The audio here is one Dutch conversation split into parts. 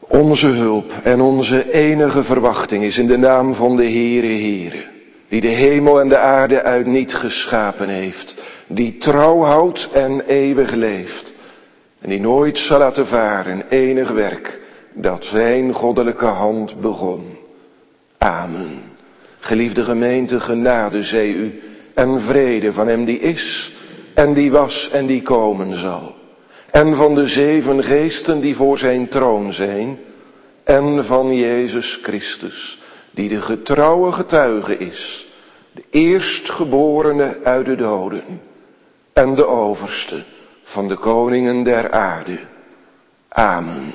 Onze hulp en onze enige verwachting is in de naam van de Heere, die de hemel en de aarde uit niet geschapen heeft, die trouw houdt en eeuwig leeft, en die nooit zal laten varen enig werk dat zijn goddelijke hand begon. Amen. Geliefde gemeente, genade zij u en vrede van hem die is en die was en die komen zal. En van de 7 geesten die voor zijn troon zijn. En van Jezus Christus, die de getrouwe getuige is. De eerstgeborene uit de doden. En de overste van de koningen der aarde. Amen.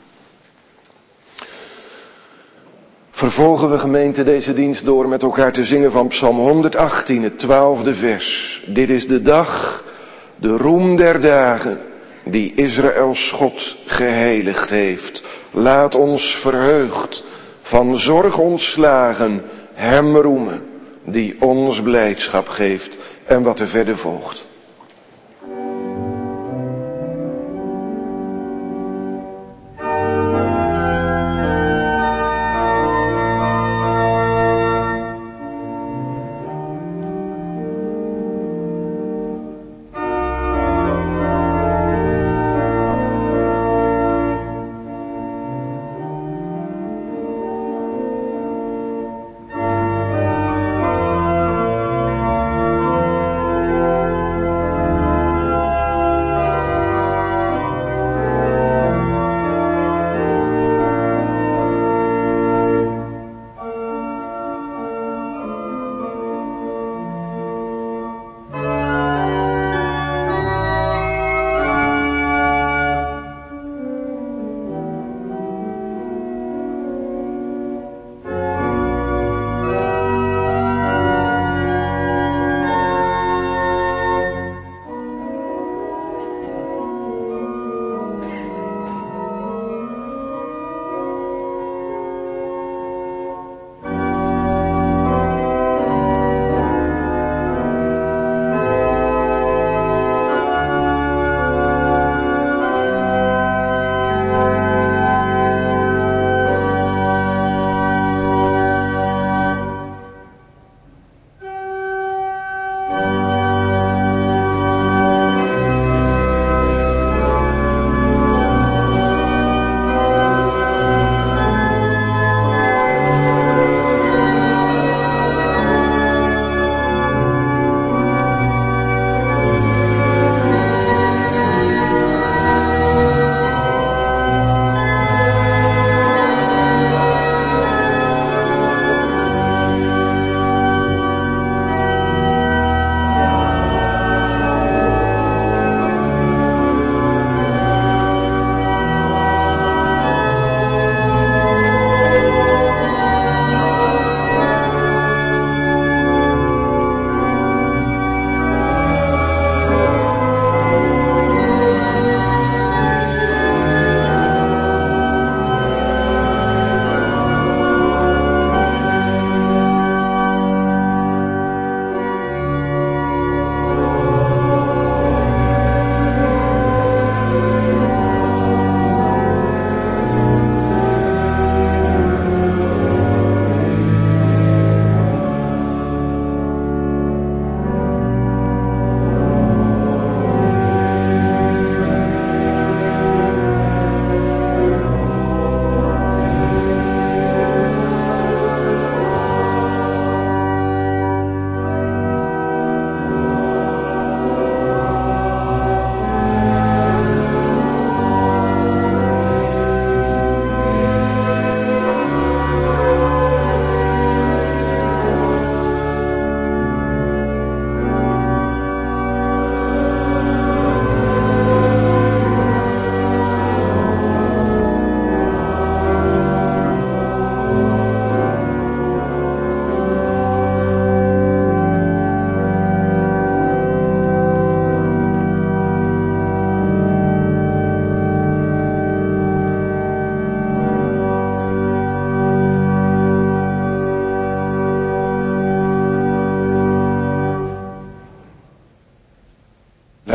Vervolgen we gemeente deze dienst door met elkaar te zingen van Psalm 118, het 12e vers. Dit is de dag, de roem der dagen, die Israëls God geheiligd heeft. Laat ons verheugd, van zorg ontslagen, hem roemen, die ons blijdschap geeft. En wat er verder volgt.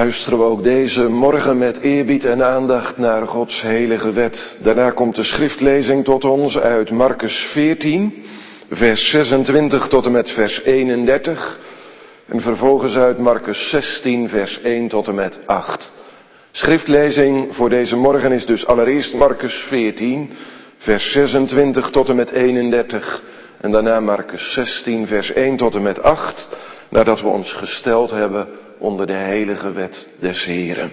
luisteren we ook deze morgen met eerbied en aandacht naar Gods heilige wet. Daarna komt de schriftlezing tot ons uit Marcus 14, vers 26 tot en met vers 31. En vervolgens uit Marcus 16, vers 1 tot en met 8. Schriftlezing voor deze morgen is dus allereerst Marcus 14, vers 26 tot en met 31. En daarna Marcus 16, vers 1 tot en met 8. Nadat we ons gesteld hebben onder de heilige wet des Heren.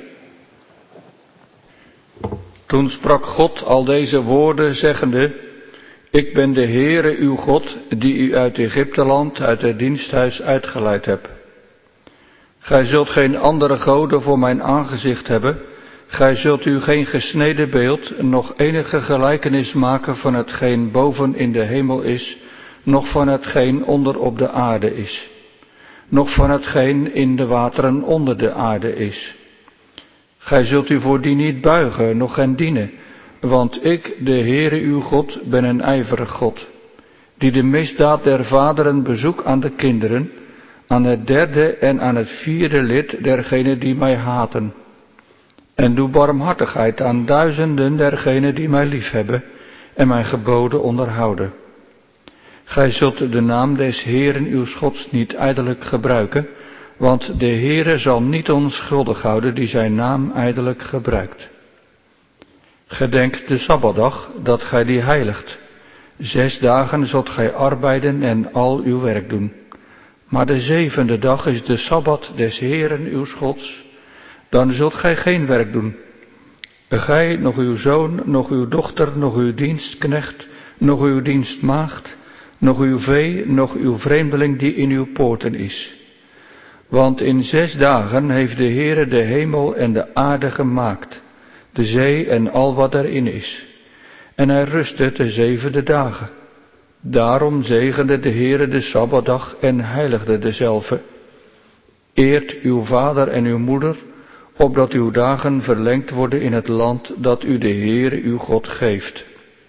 Toen sprak God al deze woorden, zeggende: Ik ben de Heere uw God, die u uit Egypteland, uit het diensthuis uitgeleid heb. Gij zult geen andere goden voor mijn aangezicht hebben. Gij zult u geen gesneden beeld, noch enige gelijkenis maken van hetgeen boven in de hemel is, noch van hetgeen onder op de aarde is, noch van hetgeen in de wateren onder de aarde is. Gij zult u voor die niet buigen, noch hen dienen, want ik, de Heere uw God, ben een ijverig God, die de misdaad der vaderen bezoek aan de kinderen, aan het derde en aan het vierde lid dergenen die mij haten. En doe barmhartigheid aan duizenden dergenen die mij liefhebben en mijn geboden onderhouden. Gij zult de naam des Heeren uws Gods niet ijdelijk gebruiken, want de Heere zal niet onschuldig houden die zijn naam ijdelijk gebruikt. Gedenk de Sabbatdag, dat gij die heiligt. 6 dagen zult gij arbeiden en al uw werk doen. Maar de 7e dag is de Sabbat des Heeren uws Gods. Dan zult gij geen werk doen. Gij, nog uw zoon, nog uw dochter, nog uw dienstknecht, nog uw dienstmaagd, nog uw vee, nog uw vreemdeling die in uw poorten is. Want in 6 dagen heeft de Heere de hemel en de aarde gemaakt, de zee en al wat erin is. En hij rustte de 7e dagen. Daarom zegende de Heere de Sabbatdag en heiligde dezelve. Eert uw vader en uw moeder, opdat uw dagen verlengd worden in het land dat u de Heere uw God geeft.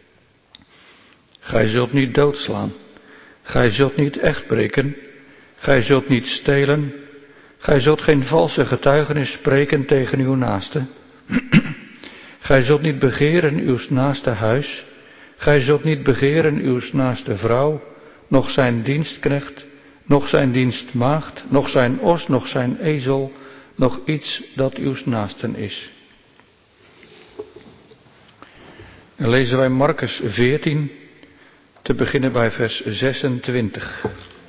Gij zult niet doodslaan, gij zult niet echtbreken, gij zult niet stelen, gij zult geen valse getuigenis spreken tegen uw naaste. Gij zult niet begeren uws naaste huis, gij zult niet begeren uws naaste vrouw, noch zijn dienstknecht, noch zijn dienstmaagd, noch zijn os, noch zijn ezel, nog iets dat uws naasten is. Dan lezen wij Marcus 14, te beginnen bij vers 26.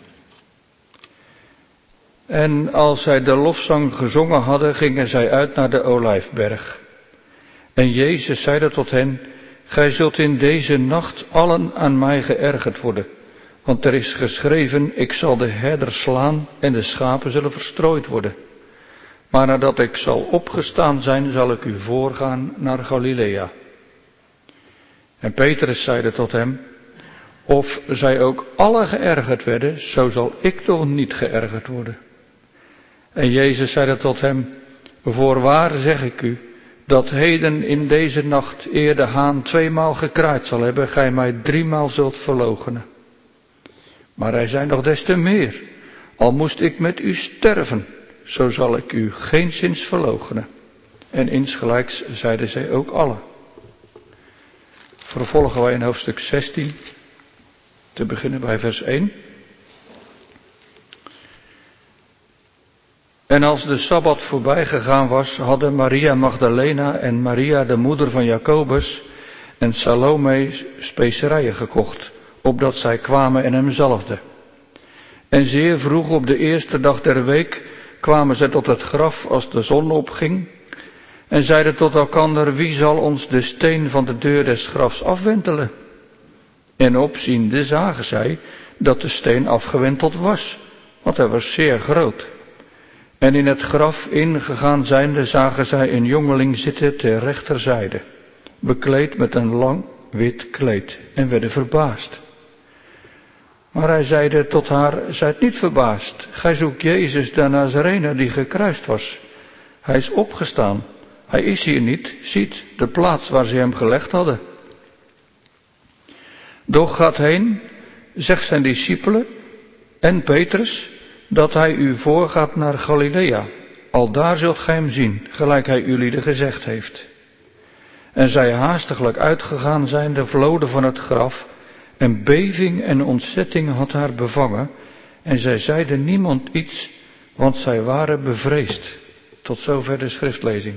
En als zij de lofzang gezongen hadden, gingen zij uit naar de Olijfberg. En Jezus zeide tot hen: Gij zult in deze nacht allen aan mij geërgerd worden. Want er is geschreven: Ik zal de herder slaan en de schapen zullen verstrooid worden. Maar nadat ik zal opgestaan zijn, zal ik u voorgaan naar Galilea. En Petrus zeide tot hem: Of zij ook alle geërgerd werden, zo zal ik toch niet geërgerd worden. En Jezus zeide tot hem: Voorwaar zeg ik u, dat heden in deze nacht, eer de haan 2-maal gekraaid zal hebben, gij mij 3-maal zult verloochenen. Maar hij zei nog des te meer: Al moest ik met u sterven, zo zal ik u geenszins verloochenen. En insgelijks zeiden zij ook allen. Vervolgen wij in hoofdstuk 16, te beginnen bij vers 1. En als de Sabbat voorbij gegaan was, hadden Maria Magdalena en Maria de moeder van Jacobus en Salome specerijen gekocht, opdat zij kwamen en hem zalfden. En zeer vroeg op de eerste dag der week kwamen zij tot het graf als de zon opging en zeiden tot elkander: Wie zal ons de steen van de deur des grafs afwentelen? En opziende zagen zij dat de steen afgewenteld was, want hij was zeer groot. En in het graf ingegaan zijnde zagen zij een jongeling zitten ter rechterzijde, bekleed met een lang wit kleed, en werden verbaasd. Maar hij zeide tot haar: Zijt niet verbaasd, gij zoekt Jezus de Nazarener die gekruist was. Hij is opgestaan, hij is hier niet, ziet de plaats waar ze hem gelegd hadden. Doch gaat heen, zegt zijn discipelen en Petrus, dat hij u voorgaat naar Galilea. aldaar zult gij hem zien, gelijk hij ulieden gezegd heeft. En zij haastiglijk uitgegaan zijnde vloden van het graf, en beving en ontzetting had haar bevangen, en zij zeiden niemand iets, want zij waren bevreesd. Tot zover de schriftlezing.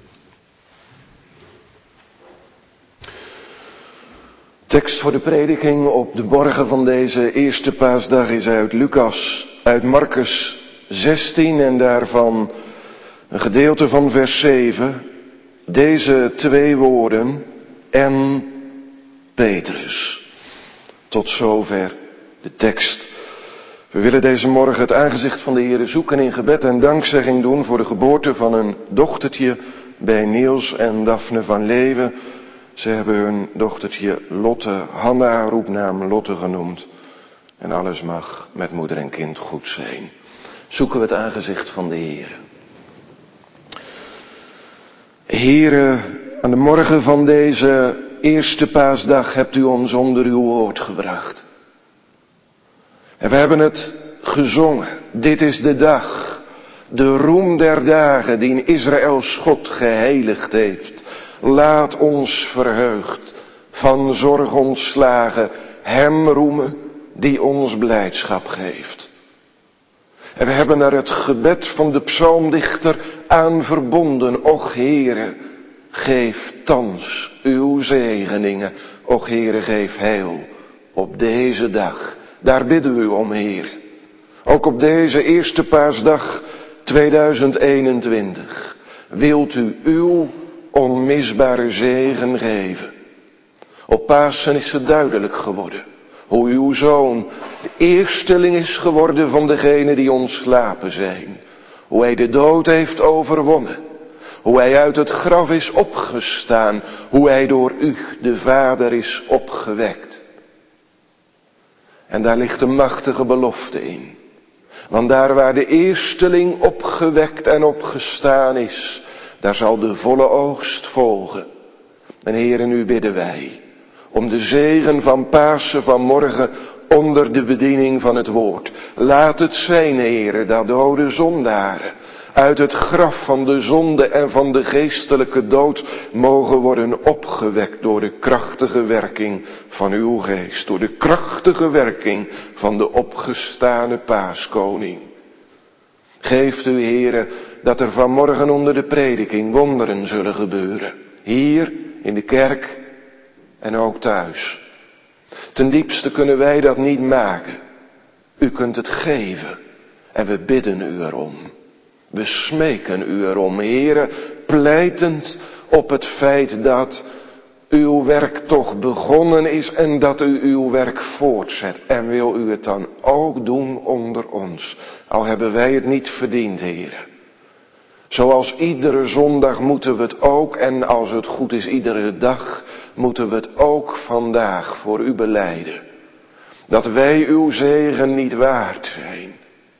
Tekst voor de prediking op de morgen van deze eerste paasdag is uit Marcus 16 en daarvan een gedeelte van vers 7. Deze 2 woorden, en Petrus. Tot zover de tekst. We willen deze morgen het aangezicht van de Heere zoeken in gebed en dankzegging doen voor de geboorte van een dochtertje bij Niels en Daphne van Leeuwen. Ze hebben hun dochtertje Lotte, Hanna, roepnaam Lotte genoemd. En alles mag met moeder en kind goed zijn. Zoeken we het aangezicht van de Heere. Heere, aan de morgen van deze eerste paasdag hebt u ons onder uw woord gebracht. En we hebben het gezongen. Dit is de dag, de roem der dagen die Israëls God geheiligd heeft. Laat ons verheugd, van zorg ontslagen, hem roemen die ons blijdschap geeft. En we hebben er het gebed van de psalmdichter aan verbonden. Och Heere, geef thans uw zegeningen. Och Heere, geef heil op deze dag. Daar bidden we u om, Heere. Ook op deze eerste paasdag 2021 wilt u uw onmisbare zegen geven. Op Pasen is het duidelijk geworden hoe uw zoon de eersteling is geworden van degenen die ontslapen zijn. Hoe hij de dood heeft overwonnen. Hoe hij uit het graf is opgestaan. Hoe hij door u, de Vader, is opgewekt. En daar ligt een machtige belofte in. Want daar waar de eersteling opgewekt en opgestaan is, daar zal de volle oogst volgen. En Heere, nu bidden wij om de zegen van Pasen vanmorgen onder de bediening van het woord. Laat het zijn, Heere, dat dode zondaren uit het graf van de zonde en van de geestelijke dood mogen worden opgewekt door de krachtige werking van uw geest. Door de krachtige werking van de opgestane Paaskoning. Geeft u, Heere, dat er vanmorgen onder de prediking wonderen zullen gebeuren. Hier in de kerk en ook thuis. Ten diepste kunnen wij dat niet maken. U kunt het geven en we bidden u erom. We smeken u erom, Heere, pleitend op het feit dat uw werk toch begonnen is en dat u uw werk voortzet. En wil u het dan ook doen onder ons, al hebben wij het niet verdiend, Heere. Zoals iedere zondag moeten we het ook, en als het goed is iedere dag, moeten we het ook vandaag voor u belijden. Dat wij uw zegen niet waard zijn.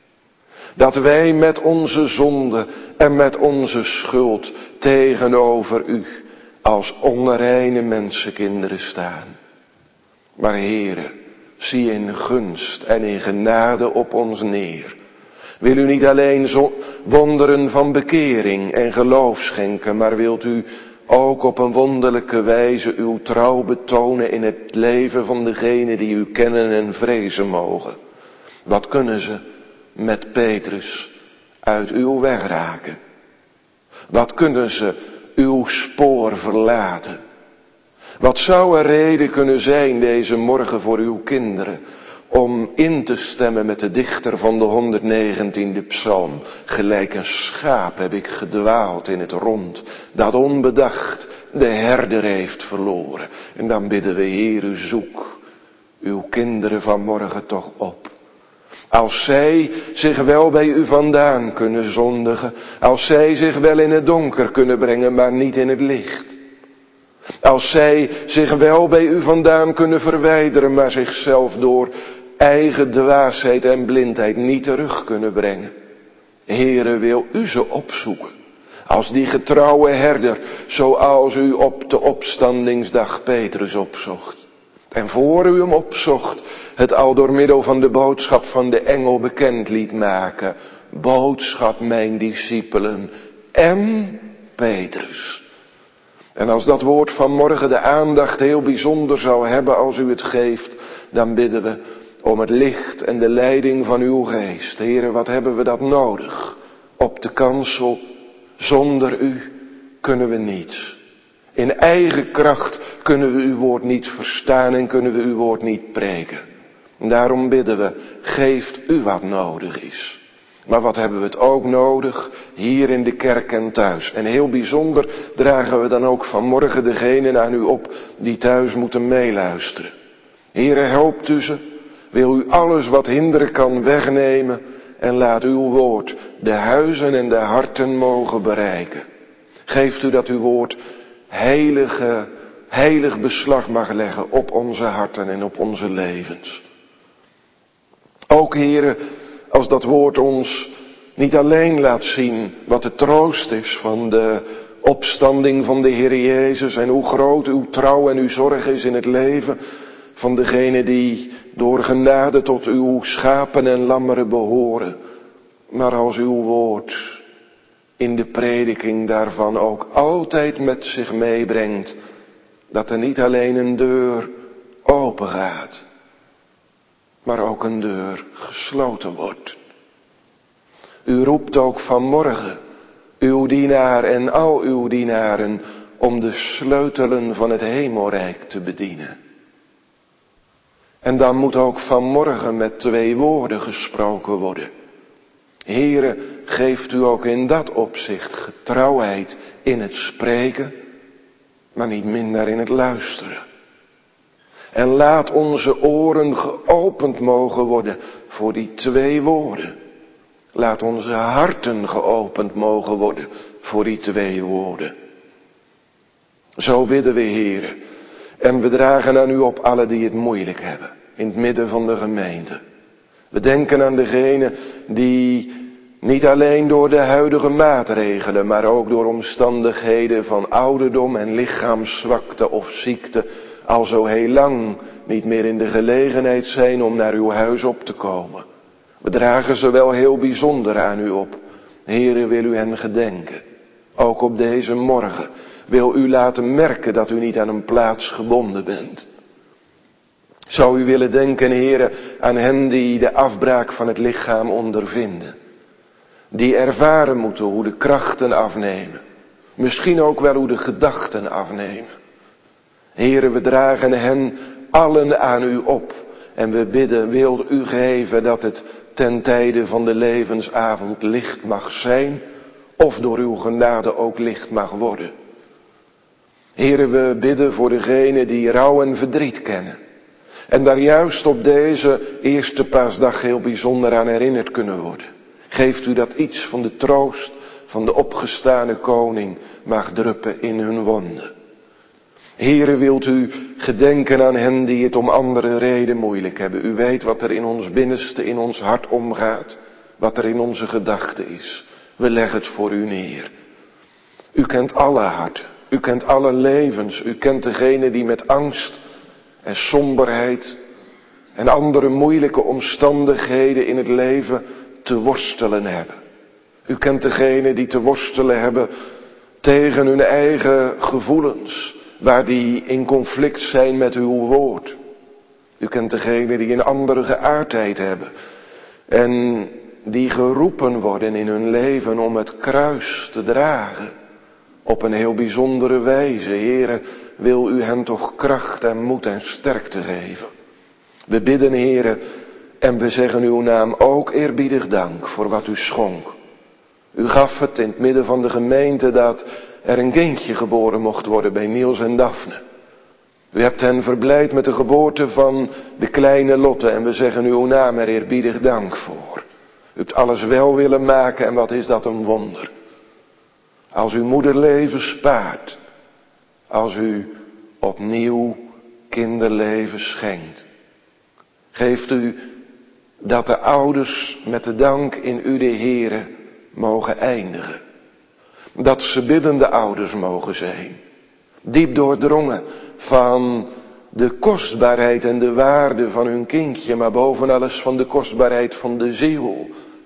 Dat wij met onze zonde en met onze schuld tegenover u als onreine mensenkinderen staan. Maar Heere, zie in gunst en in genade op ons neer. Wil u niet alleen wonderen van bekering en geloof schenken, maar wilt u ook op een wonderlijke wijze uw trouw betonen in het leven van degenen die u kennen en vrezen mogen. Wat kunnen ze met Petrus uit uw weg raken? Wat kunnen ze uw spoor verlaten? Wat zou een reden kunnen zijn deze morgen voor uw kinderen om in te stemmen met de dichter van de 119e psalm? Gelijk een schaap heb ik gedwaald in het rond, dat onbedacht de herder heeft verloren. En dan bidden we, Heere, zoek uw kinderen vanmorgen toch op. Als zij zich wel bij u vandaan kunnen zondigen, als zij zich wel in het donker kunnen brengen, maar niet in het licht. Als zij zich wel bij u vandaan kunnen verwijderen, maar zichzelf door eigen dwaasheid en blindheid niet terug kunnen brengen. Heere, wil u ze opzoeken, als die getrouwe herder, zoals u op de opstandingsdag Petrus opzocht. En voor u hem opzocht, het al door middel van de boodschap van de engel bekend liet maken. boodschap, mijn discipelen en Petrus. En als dat woord vanmorgen de aandacht heel bijzonder zou hebben als u het geeft, dan bidden we om het licht en de leiding van uw geest. Heere, wat hebben we dat nodig? Op de kansel, zonder u kunnen we niets. In eigen kracht kunnen we uw woord niet verstaan en kunnen we uw woord niet preken. En daarom bidden we, geeft u wat nodig is. Maar wat hebben we het ook nodig, hier in de kerk en thuis. En heel bijzonder dragen we dan ook vanmorgen degenen aan u op die thuis moeten meeluisteren. Heere, helpt u ze. Wil u alles wat hinderen kan wegnemen en laat uw woord de huizen en de harten mogen bereiken. Geeft u dat uw woord heilig beslag mag leggen op onze harten en op onze levens. Ook, Heere, als dat woord ons niet alleen laat zien wat de troost is van de opstanding van de Heer Jezus en hoe groot uw trouw en uw zorg is in het leven van degenen die door genade tot uw schapen en lammeren behoren. Maar als uw woord in de prediking daarvan ook altijd met zich meebrengt dat er niet alleen een deur open gaat, maar ook een deur gesloten wordt. U roept ook vanmorgen uw dienaar en al uw dienaren om de sleutelen van het hemelrijk te bedienen. En dan moet ook vanmorgen met 2 woorden gesproken worden. Heere, geeft u ook in dat opzicht getrouwheid in het spreken, maar niet minder in het luisteren. En laat onze oren geopend mogen worden voor die 2 woorden. Laat onze harten geopend mogen worden voor die 2 woorden. Zo bidden we, Heere. En we dragen aan u op alle die het moeilijk hebben. In het midden van de gemeente. We denken aan degenen die niet alleen door de huidige maatregelen, maar ook door omstandigheden van ouderdom en lichaamszwakte of ziekte al zo heel lang niet meer in de gelegenheid zijn om naar uw huis op te komen. We dragen ze wel heel bijzonder aan u op. Heere, wil u hen gedenken. Ook op deze morgen. Wil u laten merken dat u niet aan een plaats gebonden bent. Zou u willen denken, Heere, aan hen die de afbraak van het lichaam ondervinden. Die ervaren moeten hoe de krachten afnemen. Misschien ook wel hoe de gedachten afnemen. Heere, we dragen hen allen aan u op. En we bidden, wilt u geven dat het ten tijde van de levensavond licht mag zijn. Of door uw genade ook licht mag worden. Heere, we bidden voor degenen die rouw en verdriet kennen. En daar juist op deze eerste paasdag heel bijzonder aan herinnerd kunnen worden. Geeft u dat iets van de troost van de opgestane koning mag druppen in hun wonden. Heere, wilt u gedenken aan hen die het om andere reden moeilijk hebben. U weet wat er in ons binnenste, in ons hart omgaat. Wat er in onze gedachten is. We leggen het voor u neer. U kent alle harten. U kent alle levens. U kent degene die met angst en somberheid en andere moeilijke omstandigheden in het leven te worstelen hebben. U kent degene die te worstelen hebben tegen hun eigen gevoelens, waar die in conflict zijn met uw woord. U kent degene die een andere geaardheid hebben en die geroepen worden in hun leven om het kruis te dragen. Op een heel bijzondere wijze. Heere, wil u hen toch kracht en moed en sterkte geven. We bidden, Heere, en we zeggen uw naam ook eerbiedig dank voor wat u schonk. U gaf het in het midden van de gemeente dat er een kindje geboren mocht worden bij Niels en Daphne. U hebt hen verblijd met de geboorte van de kleine Lotte en we zeggen uw naam er eerbiedig dank voor. U hebt alles wel willen maken en wat is dat een wonder. Als u moederleven spaart, als u opnieuw kinderleven schenkt. Geeft u dat de ouders met de dank in u de Heere mogen eindigen. Dat ze biddende ouders mogen zijn. Diep doordrongen van de kostbaarheid en de waarde van hun kindje, maar boven alles van de kostbaarheid van de ziel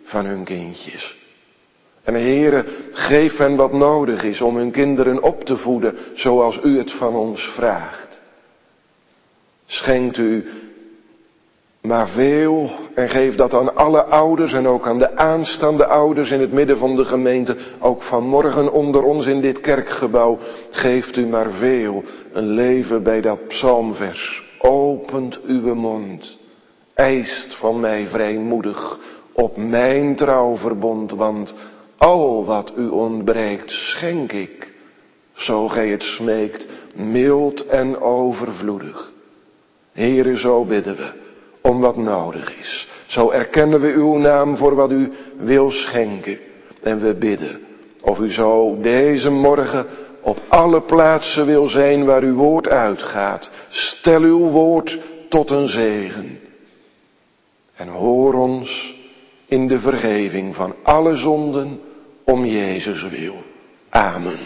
van hun kindjes. En Heere, geef hen wat nodig is om hun kinderen op te voeden zoals u het van ons vraagt. Schenkt u maar veel en geef dat aan alle ouders en ook aan de aanstaande ouders in het midden van de gemeente. Ook vanmorgen onder ons in dit kerkgebouw. Geeft u maar veel een leven bij dat psalmvers. Opent uw mond. Eist van mij vrijmoedig op mijn trouwverbond. Want al wat u ontbreekt schenk ik. Zo gij het smeekt, mild en overvloedig. Heere, zo bidden we. Om wat nodig is. Zo erkennen we uw naam voor wat u wil schenken. En we bidden of u zo deze morgen op alle plaatsen wil zijn waar uw woord uitgaat. Stel uw woord tot een zegen. En hoor ons in de vergeving van alle zonden om Jezus wil. Amen.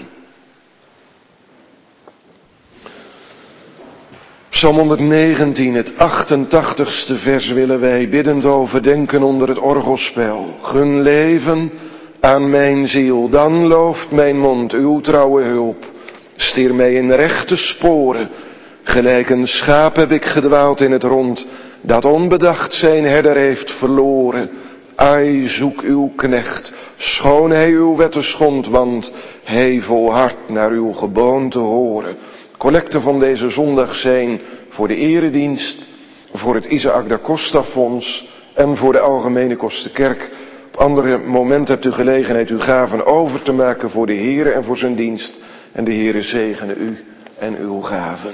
Psalm 119, het 88ste vers willen wij biddend overdenken onder het orgelspel. Gun leven aan mijn ziel, dan looft mijn mond uw trouwe hulp. Stier mij in rechte sporen, gelijk een schaap heb ik gedwaald in het rond, dat onbedacht zijn herder heeft verloren. Ai, zoek uw knecht, schoon hij uw wetten schond, want hij volhardt naar uw geboon te horen. Collecten van deze zondag zijn voor de eredienst, voor het Isaac da Costa Fonds en voor de Algemene Kosterkerk. Op andere momenten hebt u gelegenheid uw gaven over te maken voor de Heere en voor zijn dienst. En de Heere zegene u en uw gaven.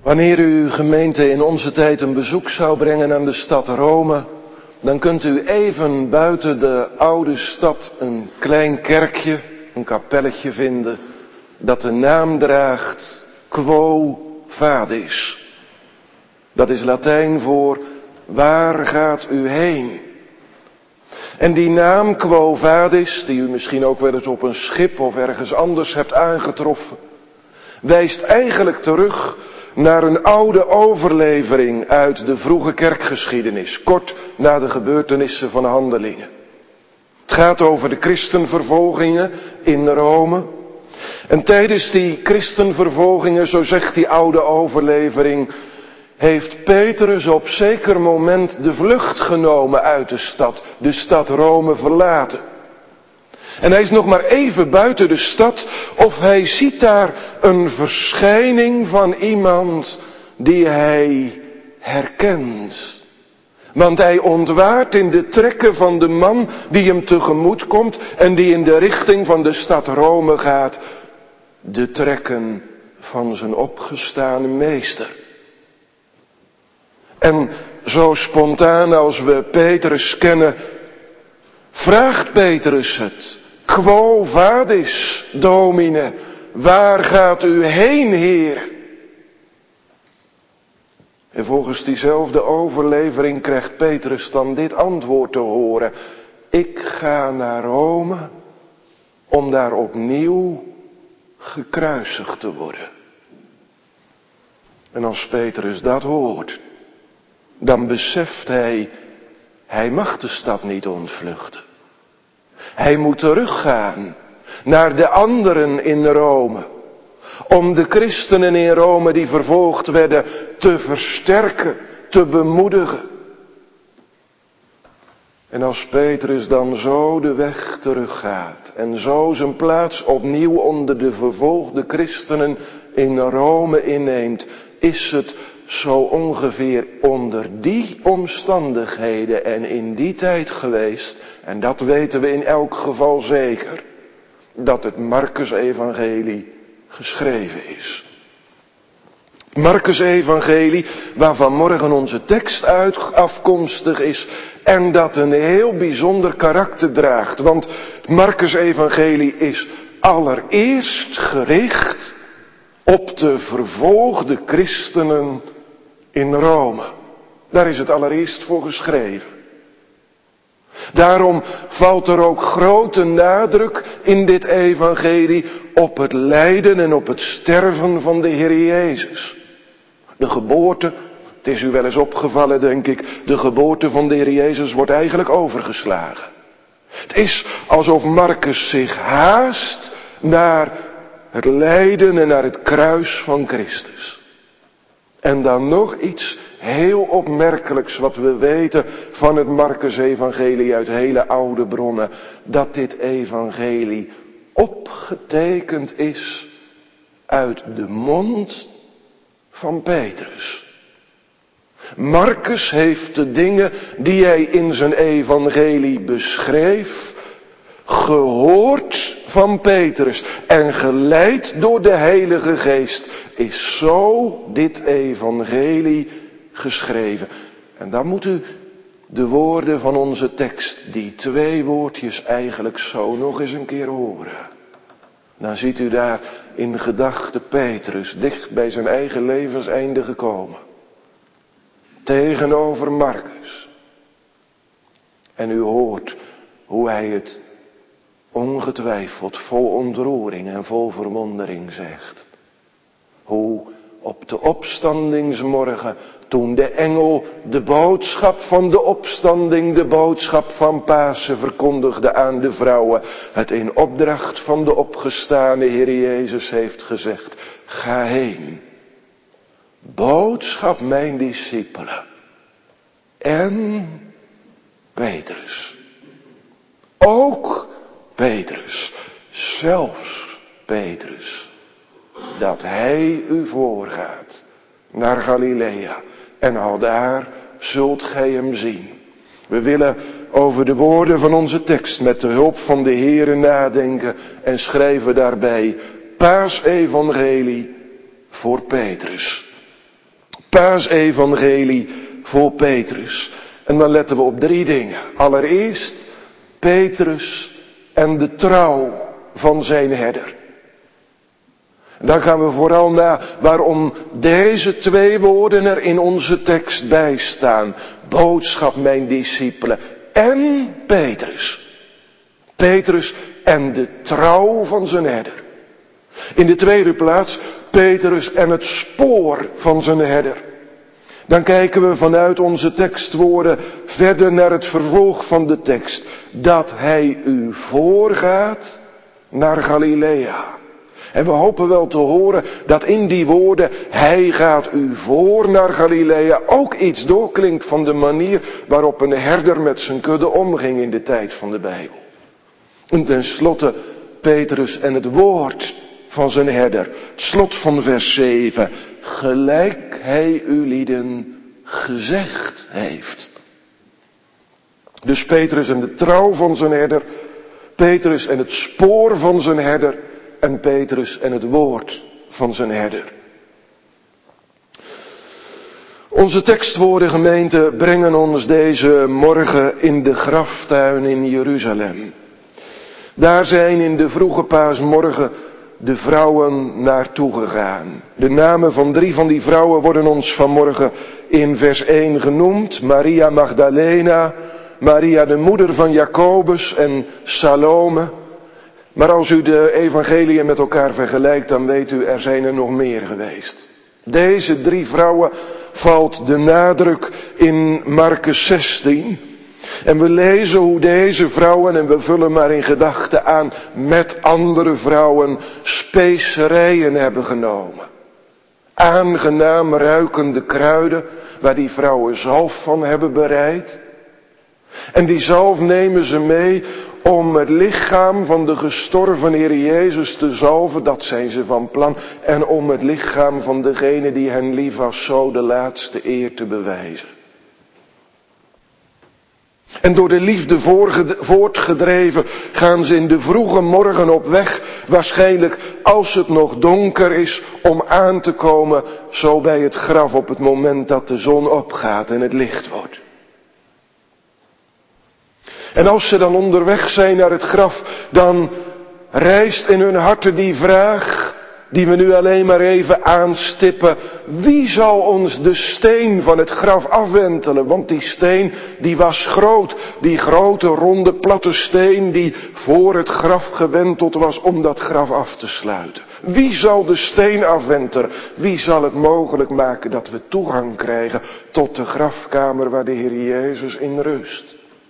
Wanneer u gemeente in onze tijd een bezoek zou brengen aan de stad Rome, dan kunt u even buiten de oude stad een klein kerkje, een kapelletje vinden, dat de naam draagt Quo Vadis. Dat is Latijn voor waar gaat u heen? En die naam Quo Vadis, die u misschien ook wel eens op een schip of ergens anders hebt aangetroffen, wijst eigenlijk terug naar een oude overlevering uit de vroege kerkgeschiedenis, kort na de gebeurtenissen van Handelingen. Het gaat over de christenvervolgingen in Rome. En tijdens die christenvervolgingen, zo zegt die oude overlevering, heeft Petrus op zeker moment de vlucht genomen uit de stad Rome verlaten. En hij is nog maar even buiten de stad of hij ziet daar een verschijning van iemand die hij herkent. Want hij ontwaart in de trekken van de man die hem tegemoet komt en die in de richting van de stad Rome gaat. De trekken van zijn opgestane meester. En zo spontaan als we Petrus kennen, vraagt Petrus het. Quo vadis, domine, waar gaat u heen, Heer? En volgens diezelfde overlevering krijgt Petrus dan dit antwoord te horen. Ik ga naar Rome om daar opnieuw gekruisigd te worden. En als Petrus dat hoort, dan beseft hij mag de stad niet ontvluchten. Hij moet teruggaan naar de anderen in Rome. Om de christenen in Rome die vervolgd werden te versterken, te bemoedigen. En als Petrus dan zo de weg teruggaat en zo zijn plaats opnieuw onder de vervolgde christenen in Rome inneemt, is het zo ongeveer onder die omstandigheden en in die tijd geweest, en dat weten we in elk geval zeker, dat het Markus-evangelie geschreven is. Markus-evangelie, waarvan morgen onze tekst afkomstig is en dat een heel bijzonder karakter draagt. Want het Markus-evangelie is allereerst gericht op de vervolgde christenen in Rome. Daar is het allereerst voor geschreven. Daarom valt er ook grote nadruk in dit evangelie op het lijden en op het sterven van de Heer Jezus. De geboorte, het is u wel eens opgevallen denk ik, de geboorte van de Heer Jezus wordt eigenlijk overgeslagen. Het is alsof Markus zich haast naar het lijden en naar het kruis van Christus. En dan nog iets heel opmerkelijks wat we weten van het Markus-evangelie uit hele oude bronnen. Dat dit evangelie opgetekend is uit de mond van Petrus. Markus heeft de dingen die hij in zijn evangelie beschreef, gehoord van Petrus en geleid door de Heilige Geest is zo dit evangelie geschreven. En dan moet u de woorden van onze tekst, die 2 woordjes eigenlijk zo nog eens een keer horen. Dan ziet u daar in gedachten Petrus dicht bij zijn eigen levenseinde gekomen. Tegenover Markus. En u hoort hoe hij het ongetwijfeld vol ontroering en vol verwondering zegt. Hoe op de opstandingsmorgen, toen de engel de boodschap van de opstanding, de boodschap van Pasen verkondigde aan de vrouwen, het in opdracht van de opgestane Heer Jezus heeft gezegd, ga heen, boodschap mijn discipelen en Petrus. Ook Petrus, zelfs Petrus, dat hij u voorgaat naar Galilea en aldaar zult gij hem zien. We willen over de woorden van onze tekst met de hulp van de Heere nadenken en schrijven daarbij Paasevangelie voor Petrus. paasevangelie voor Petrus. En dan letten we op 3 dingen. Allereerst Petrus en de trouw van zijn herder. En dan gaan we vooral na waarom deze 2 woorden er in onze tekst bij staan. Boodschap mijn discipelen en Petrus. Petrus en de trouw van zijn herder. In de tweede plaats Petrus en het spoor van zijn herder. Dan kijken we vanuit onze tekstwoorden verder naar het vervolg van de tekst. Dat hij u voorgaat naar Galilea. En we hopen wel te horen dat in die woorden, hij gaat u voor naar Galilea, ook iets doorklinkt van de manier waarop een herder met zijn kudde omging in de tijd van de Bijbel. En tenslotte Petrus en het woord van zijn herder. Het slot van vers 7. Gelijk hij u lieden gezegd heeft. Dus Petrus en de trouw van zijn herder. Petrus en het spoor van zijn herder. En Petrus en het woord van zijn herder. Onze tekstwoorden, gemeente, brengen ons deze morgen in de graftuin in Jeruzalem. Daar zijn in de vroege paasmorgen de vrouwen naartoe gegaan. De namen van 3 van die vrouwen worden ons vanmorgen in vers 1 genoemd. Maria Magdalena, Maria de moeder van Jacobus en Salome. Maar als u de evangeliën met elkaar vergelijkt, dan weet u, er zijn er nog meer geweest. Deze 3 vrouwen valt de nadruk in Markus 16. En we lezen hoe deze vrouwen, en we vullen maar in gedachten aan, met andere vrouwen specerijen hebben genomen. Aangenaam ruikende kruiden, waar die vrouwen zalf van hebben bereid. En die zalf nemen ze mee om het lichaam van de gestorven Heer Jezus te zalven, dat zijn ze van plan. En om het lichaam van degene die hen lief was, zo de laatste eer te bewijzen. En door de liefde voortgedreven gaan ze in de vroege morgen op weg, waarschijnlijk als het nog donker is, om aan te komen zo bij het graf op het moment dat de zon opgaat en het licht wordt. En als ze dan onderweg zijn naar het graf, dan rijst in hun harten die vraag, die we nu alleen maar even aanstippen. Wie zal ons de steen van het graf afwentelen? Want die steen, die was groot. Die grote, ronde, platte steen die voor het graf gewenteld was om dat graf af te sluiten. Wie zal de steen afwentelen? Wie zal het mogelijk maken dat we toegang krijgen tot de grafkamer waar de Heer Jezus in rust?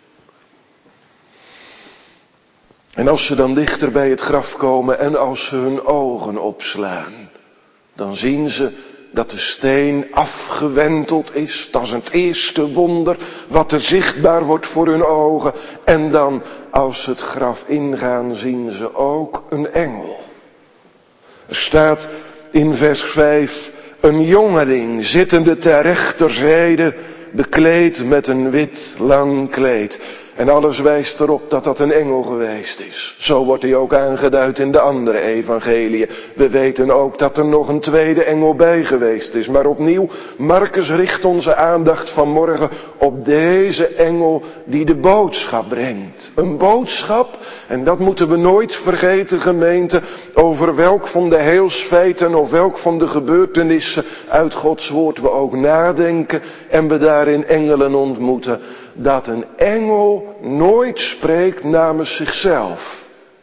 En als ze dan dichter bij het graf komen en als ze hun ogen opslaan, dan zien ze dat de steen afgewenteld is. Dat is het eerste wonder wat er zichtbaar wordt voor hun ogen. En dan, als ze het graf ingaan, zien ze ook een engel. Er staat in vers 5, een jongeling zittende ter rechterzijde, bekleed met een wit lang kleed. En alles wijst erop dat dat een engel geweest is. Zo wordt hij ook aangeduid in de andere evangeliën. We weten ook dat er nog een tweede engel bij geweest is. Maar opnieuw, Markus richt onze aandacht vanmorgen op deze engel die de boodschap brengt. Een boodschap, en dat moeten we nooit vergeten, gemeente, over welk van de heilsfeiten of welk van de gebeurtenissen uit Gods woord we ook nadenken en we daarin engelen ontmoeten. Dat een engel nooit spreekt namens zichzelf.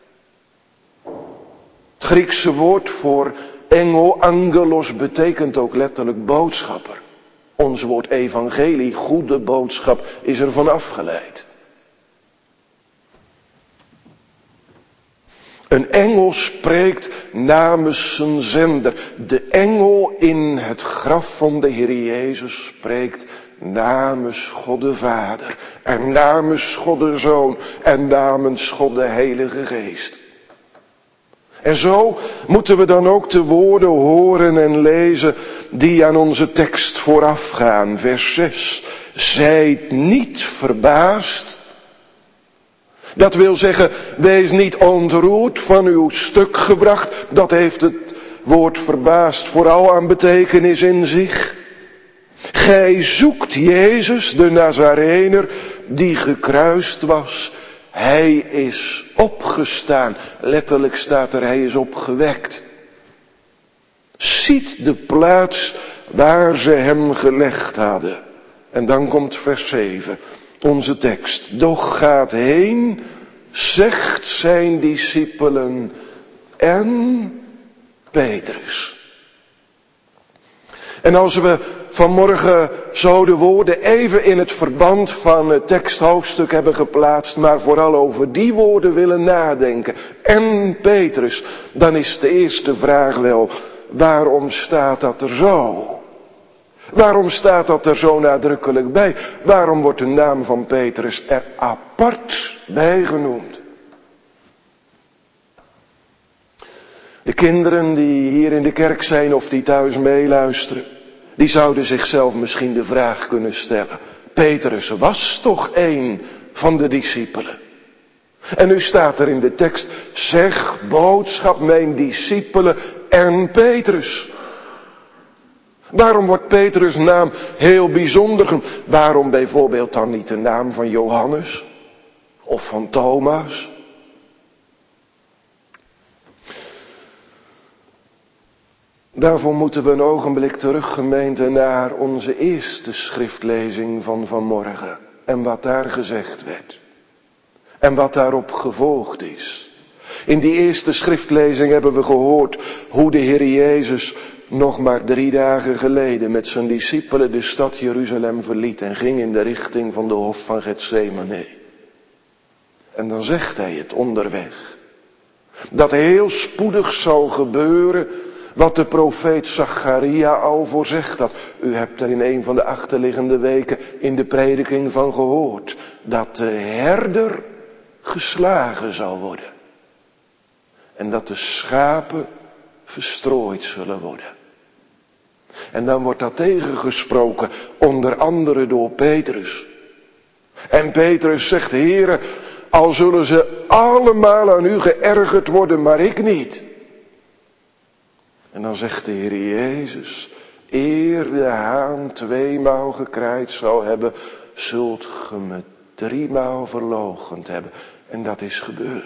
Het Griekse woord voor engel, angelos, betekent ook letterlijk boodschapper. Ons woord evangelie, goede boodschap, is ervan afgeleid. Een engel spreekt namens zijn zender. De engel in het graf van de Heer Jezus spreekt namens God de Vader. En namens God de Zoon. En namens God de Heilige Geest. En zo moeten we dan ook de woorden horen en lezen die aan onze tekst voorafgaan. Vers 6. Zijt niet verbaasd. Dat wil zeggen, wees niet ontroerd, van uw stuk gebracht. Dat heeft het woord verbaasd vooral aan betekenis in zich. Gij zoekt Jezus, de Nazarener, die gekruist was. Hij is opgestaan. Letterlijk staat er, hij is opgewekt. Ziet de plaats waar ze hem gelegd hadden. En dan komt vers 7, onze tekst. Doch gaat heen, zegt zijn discipelen en Petrus. En als we vanmorgen zo de woorden even in het verband van het teksthoofdstuk hebben geplaatst, maar vooral over die woorden willen nadenken, en Petrus, dan is de eerste vraag wel, waarom staat dat er zo? Waarom staat dat er zo nadrukkelijk bij? Waarom wordt de naam van Petrus er apart bij genoemd? De kinderen die hier in de kerk zijn of die thuis meeluisteren, die zouden zichzelf misschien de vraag kunnen stellen. Petrus was toch een van de discipelen? En nu staat er in de tekst, zeg boodschap mijn discipelen en Petrus. Waarom wordt Petrus' naam heel bijzonder? Waarom bijvoorbeeld dan niet de naam van Johannes? Of van Thomas? Daarvoor moeten we een ogenblik terug, gemeente, naar onze eerste schriftlezing van vanmorgen. En wat daar gezegd werd. En wat daarop gevolgd is. In die eerste schriftlezing hebben we gehoord hoe de Heer Jezus nog maar 3 dagen geleden met zijn discipelen de stad Jeruzalem verliet en ging in de richting van de hof van Getsemane. En dan zegt hij het onderweg. Dat heel spoedig zal gebeuren wat de profeet Zacharia al voorzegd had. U hebt er in een van de achterliggende weken in de prediking van gehoord. Dat de herder geslagen zal worden. En dat de schapen verstrooid zullen worden. En dan wordt dat tegengesproken, onder andere door Petrus. En Petrus zegt, Heere, al zullen ze allemaal aan u geërgerd worden, maar ik niet. En dan zegt de Heer Jezus, eer de haan 2-maal gekraaid zou hebben, zult ge me 3-maal verloochend hebben. En dat is gebeurd.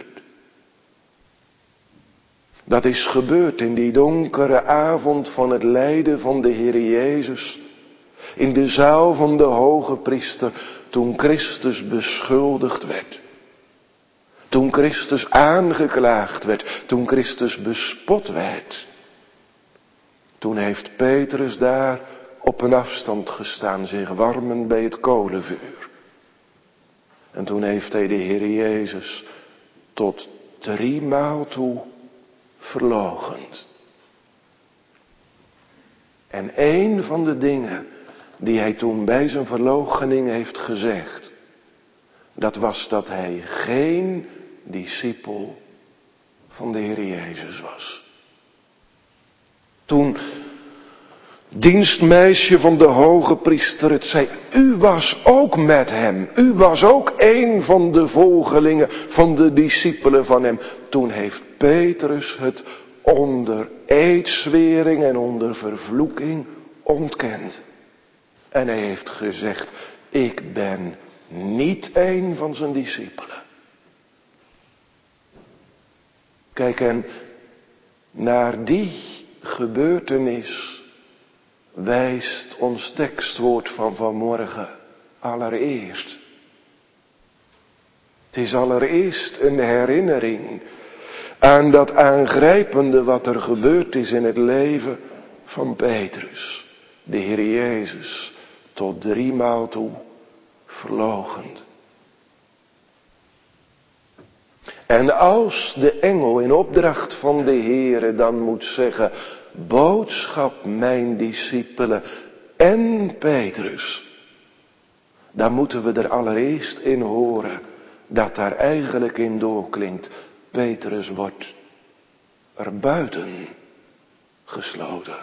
Dat is gebeurd in die donkere avond van het lijden van de Heer Jezus. In de zaal van de hoge priester, toen Christus beschuldigd werd. Toen Christus aangeklaagd werd. Toen Christus bespot werd. Toen heeft Petrus daar op een afstand gestaan, zich warmend bij het kolenvuur. En toen heeft hij de Heer Jezus tot 3-maal toe verloochend. En een van de dingen die hij toen bij zijn verloochening heeft gezegd, dat was dat hij geen discipel van de Heer Jezus was. Toen dienstmeisje van de hoge priester het zei, u was ook met hem. U was ook een van de volgelingen, van de discipelen van hem. Toen heeft Petrus het onder eedzwering en onder vervloeking ontkend. En hij heeft gezegd, ik ben niet een van zijn discipelen. Kijk, en naar die gebeurtenis wijst ons tekstwoord van vanmorgen allereerst. Het is allereerst een herinnering aan dat aangrijpende wat er gebeurd is in het leven van Petrus. De Heer Jezus tot 3-maal toe verloochend. En als de engel in opdracht van de Heere dan moet zeggen, boodschap mijn discipelen en Petrus, dan moeten we er allereerst in horen dat daar eigenlijk in doorklinkt, Petrus wordt er buiten gesloten.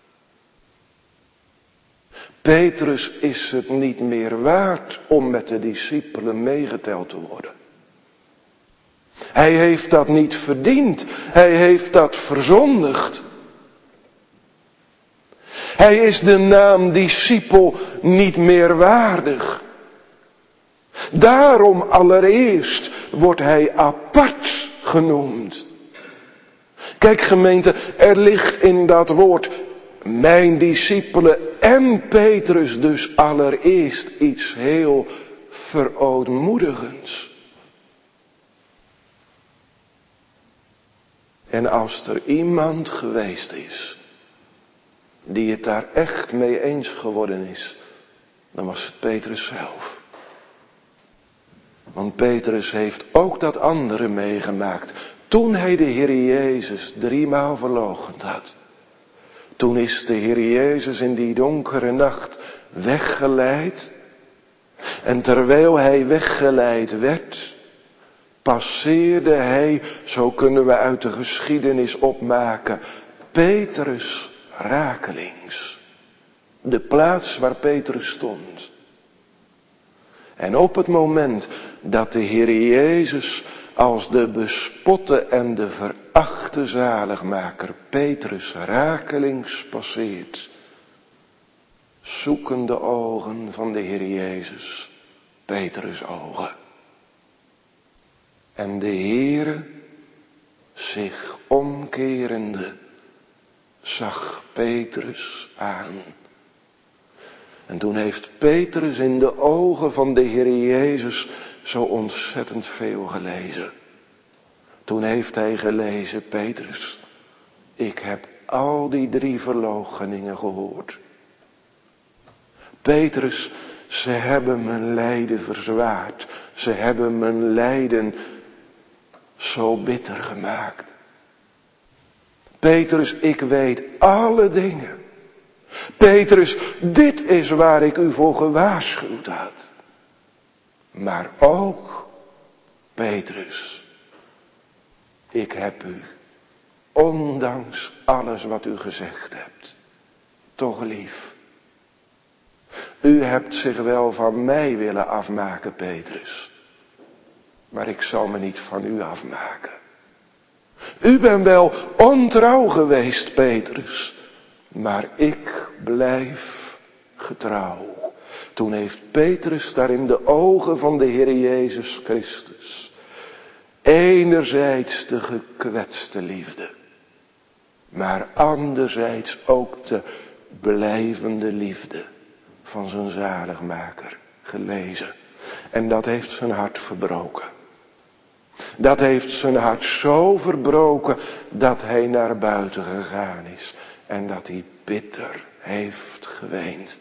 Petrus is het niet meer waard om met de discipelen meegeteld te worden. Hij heeft dat niet verdiend. Hij heeft dat verzondigd. Hij is de naam discipel niet meer waardig. Daarom allereerst wordt hij apart genoemd. Kijk gemeente, er ligt in dat woord mijn discipelen en Petrus dus allereerst iets heel verootmoedigends. En als er iemand geweest is die het daar echt mee eens geworden is, dan was het Petrus zelf. Want Petrus heeft ook dat andere meegemaakt. Toen hij de Heer Jezus 3 maal verloochend had. Toen is de Heer Jezus in die donkere nacht weggeleid. En terwijl hij weggeleid werd, passeerde hij, zo kunnen we uit de geschiedenis opmaken, Petrus rakelings. De plaats waar Petrus stond. En op het moment dat de Heer Jezus als de bespotte en de verachte zaligmaker Petrus rakelings passeert, zoeken de ogen van de Heer Jezus Petrus' ogen. En de Heere, zich omkerende, zag Petrus aan. En toen heeft Petrus in de ogen van de Heer Jezus zo ontzettend veel gelezen. Toen heeft hij gelezen, Petrus, ik heb al die 3 verloocheningen gehoord. Petrus, ze hebben mijn lijden verzwaard. Ze hebben mijn lijden zo bitter gemaakt. Petrus, ik weet alle dingen. Petrus, dit is waar ik u voor gewaarschuwd had. Maar ook, Petrus, ik heb u, ondanks alles wat u gezegd hebt, toch lief. U hebt zich wel van mij willen afmaken, Petrus. Maar ik zal me niet van u afmaken. U bent wel ontrouw geweest, Petrus. Maar ik blijf getrouw. Toen heeft Petrus daar in de ogen van de Heer Jezus Christus enerzijds de gekwetste liefde, maar anderzijds ook de blijvende liefde van zijn zaligmaker gelezen. En dat heeft zijn hart verbroken. Dat heeft zijn hart zo verbroken dat hij naar buiten gegaan is. En dat hij bitter heeft geweend.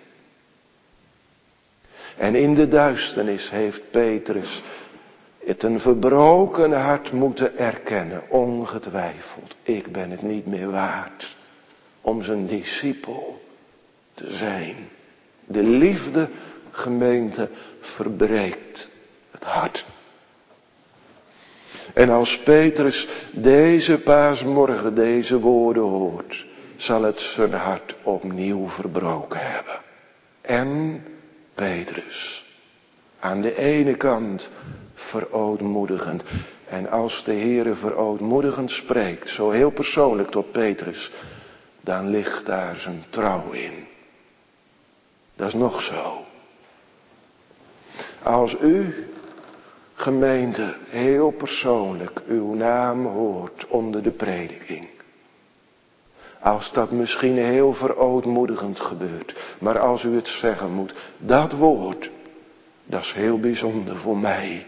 En in de duisternis heeft Petrus het een verbroken hart moeten erkennen. Ongetwijfeld, ik ben het niet meer waard om zijn discipel te zijn. De liefde, gemeente, verbreekt het hart. En als Petrus deze paasmorgen deze woorden hoort, zal het zijn hart opnieuw verbroken hebben. En Petrus, aan de ene kant verootmoedigend. En als de Heere verootmoedigend spreekt, zo heel persoonlijk tot Petrus, dan ligt daar zijn trouw in. Dat is nog zo. Als u, gemeente, heel persoonlijk uw naam hoort onder de prediking. Als dat misschien heel verootmoedigend gebeurt. Maar als u het zeggen moet. Dat woord. Dat is heel bijzonder voor mij.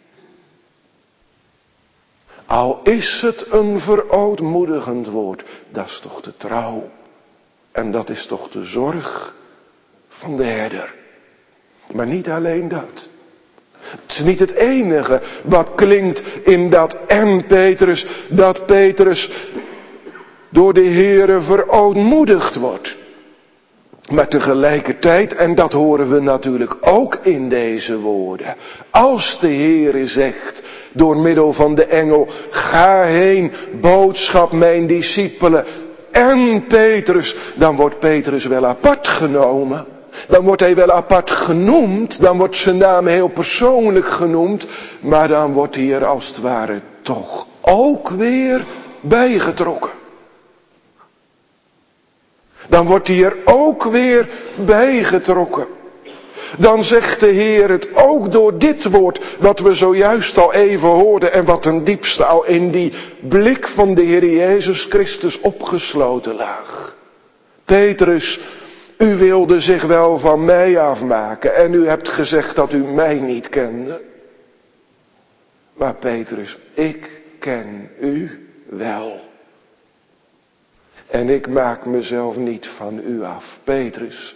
Al is het een verootmoedigend woord. Dat is toch de trouw. En dat is toch de zorg van de herder. Maar niet alleen dat. Het is niet het enige wat klinkt in dat en Petrus. Dat Petrus door de Heere verootmoedigd wordt. Maar tegelijkertijd, en dat horen we natuurlijk ook in deze woorden. Als de Heere zegt, door middel van de engel, ga heen, boodschap mijn discipelen en Petrus. Dan wordt Petrus wel apart genomen. Dan wordt hij wel apart genoemd. Dan wordt zijn naam heel persoonlijk genoemd. Maar dan wordt hij er als het ware toch ook weer bijgetrokken. Dan wordt hij er ook weer bijgetrokken. Dan zegt de Heer het ook door dit woord wat we zojuist al even hoorden en wat ten diepste al in die blik van de Heer Jezus Christus opgesloten lag. Petrus, u wilde zich wel van mij afmaken en u hebt gezegd dat u mij niet kende. Maar Petrus, ik ken u wel. En ik maak mezelf niet van u af. Petrus,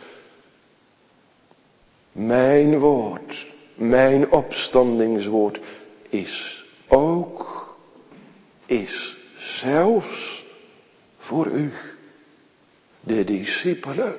mijn woord, mijn opstandingswoord is zelfs voor u, de discipelen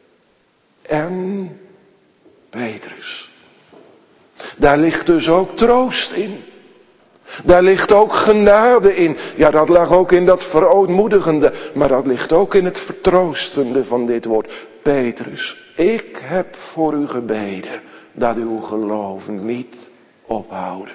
en Petrus. Daar ligt dus ook troost in. Daar ligt ook genade in. Ja, dat lag ook in dat verootmoedigende. Maar dat ligt ook in het vertroostende van dit woord. Petrus, ik heb voor u gebeden dat uw geloven niet ophouden.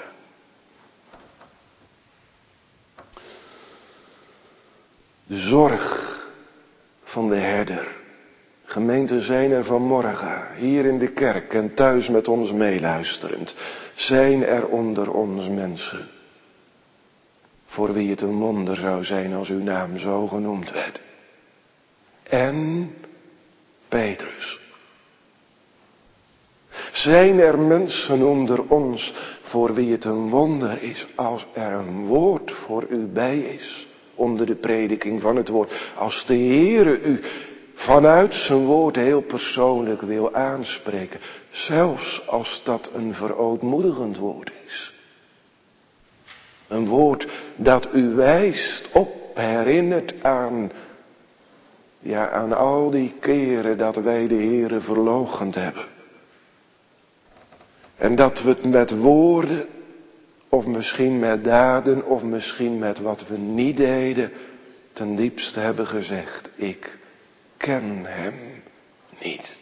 De zorg van de herder. Gemeente, zijn er vanmorgen, hier in de kerk en thuis met ons meeluisterend, zijn er onder ons mensen voor wie het een wonder zou zijn als uw naam zo genoemd werd. En Petrus. Zijn er mensen onder ons voor wie het een wonder is als er een woord voor u bij is onder de prediking van het woord. Als de Heere u vanuit zijn woord heel persoonlijk wil aanspreken. Zelfs als dat een verootmoedigend woord is. Een woord dat u wijst op, herinnert aan al die keren dat wij de Heere verloochend hebben. En dat we het met woorden, of misschien met daden, of misschien met wat we niet deden, ten diepste hebben gezegd, ik ken hem niet.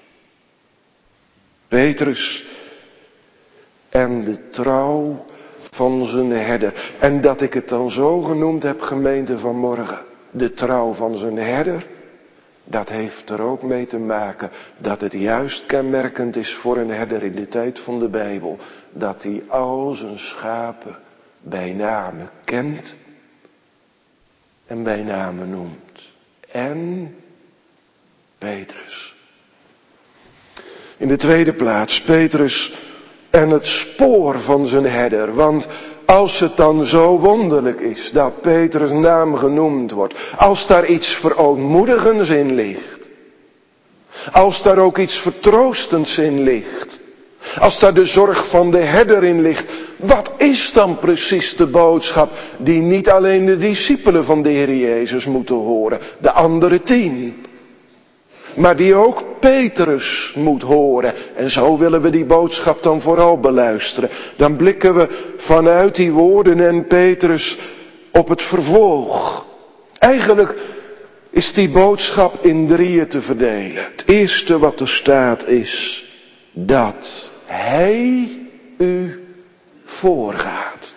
Petrus en de trouw van zijn herder. En dat ik het dan zo genoemd heb, gemeente vanmorgen, de trouw van zijn herder, dat heeft er ook mee te maken dat het juist kenmerkend is voor een herder in de tijd van de Bijbel, dat hij al zijn schapen bij name kent en bij name noemt. En Petrus. In de tweede plaats, Petrus en het spoor van zijn herder. Want als het dan zo wonderlijk is dat Petrus' naam genoemd wordt, als daar iets verootmoedigends in ligt, als daar ook iets vertroostends in ligt, als daar de zorg van de herder in ligt, wat is dan precies de boodschap die niet alleen de discipelen van de Heer Jezus moeten horen, de andere 10, maar die ook Petrus moet horen. En zo willen we die boodschap dan vooral beluisteren. Dan blikken we vanuit die woorden en Petrus op het vervolg. Eigenlijk is die boodschap in 3 te verdelen. Het eerste wat er staat is dat hij u voorgaat.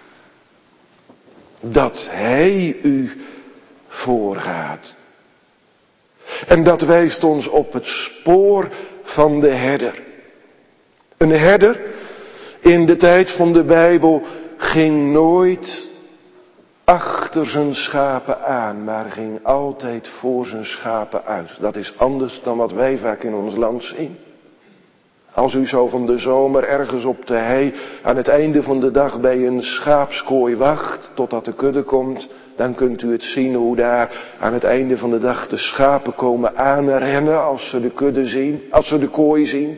Dat hij u voorgaat. En dat wijst ons op het spoor van de herder. Een herder in de tijd van de Bijbel ging nooit achter zijn schapen aan, maar ging altijd voor zijn schapen uit. Dat is anders dan wat wij vaak in ons land zien. Als u zo van de zomer ergens op de hei aan het einde van de dag bij een schaapskooi wacht totdat de kudde komt, dan kunt u het zien hoe daar aan het einde van de dag de schapen komen aanrennen als ze de kudde zien, als ze de kooi zien.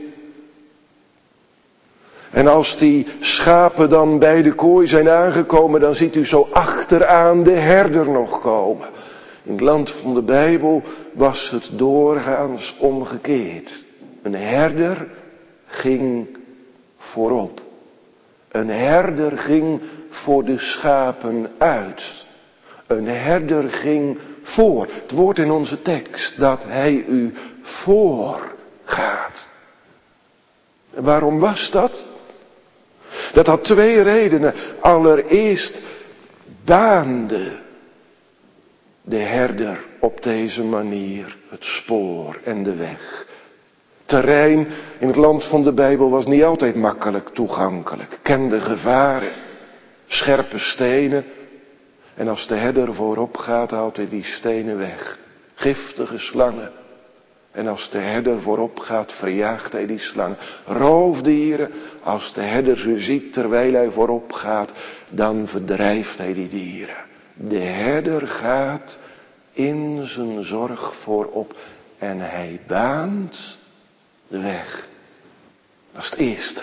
En als die schapen dan bij de kooi zijn aangekomen, dan ziet u zo achteraan de herder nog komen. In het land van de Bijbel was het doorgaans omgekeerd. Een herder ging voorop. Een herder ging voor de schapen uit. Een herder ging voor. Het woord in onze tekst dat hij u voorgaat. En waarom was dat? Dat had 2 redenen. Allereerst baande de herder op deze manier het spoor en de weg. Terrein in het land van de Bijbel was niet altijd makkelijk toegankelijk. Kende gevaren, scherpe stenen. En als de herder voorop gaat, houdt hij die stenen weg. Giftige slangen. En als de herder voorop gaat, verjaagt hij die slangen. Roofdieren, als de herder ze ziet terwijl hij voorop gaat, dan verdrijft hij die dieren. De herder gaat in zijn zorg voorop en hij baant de weg. Dat is het eerste.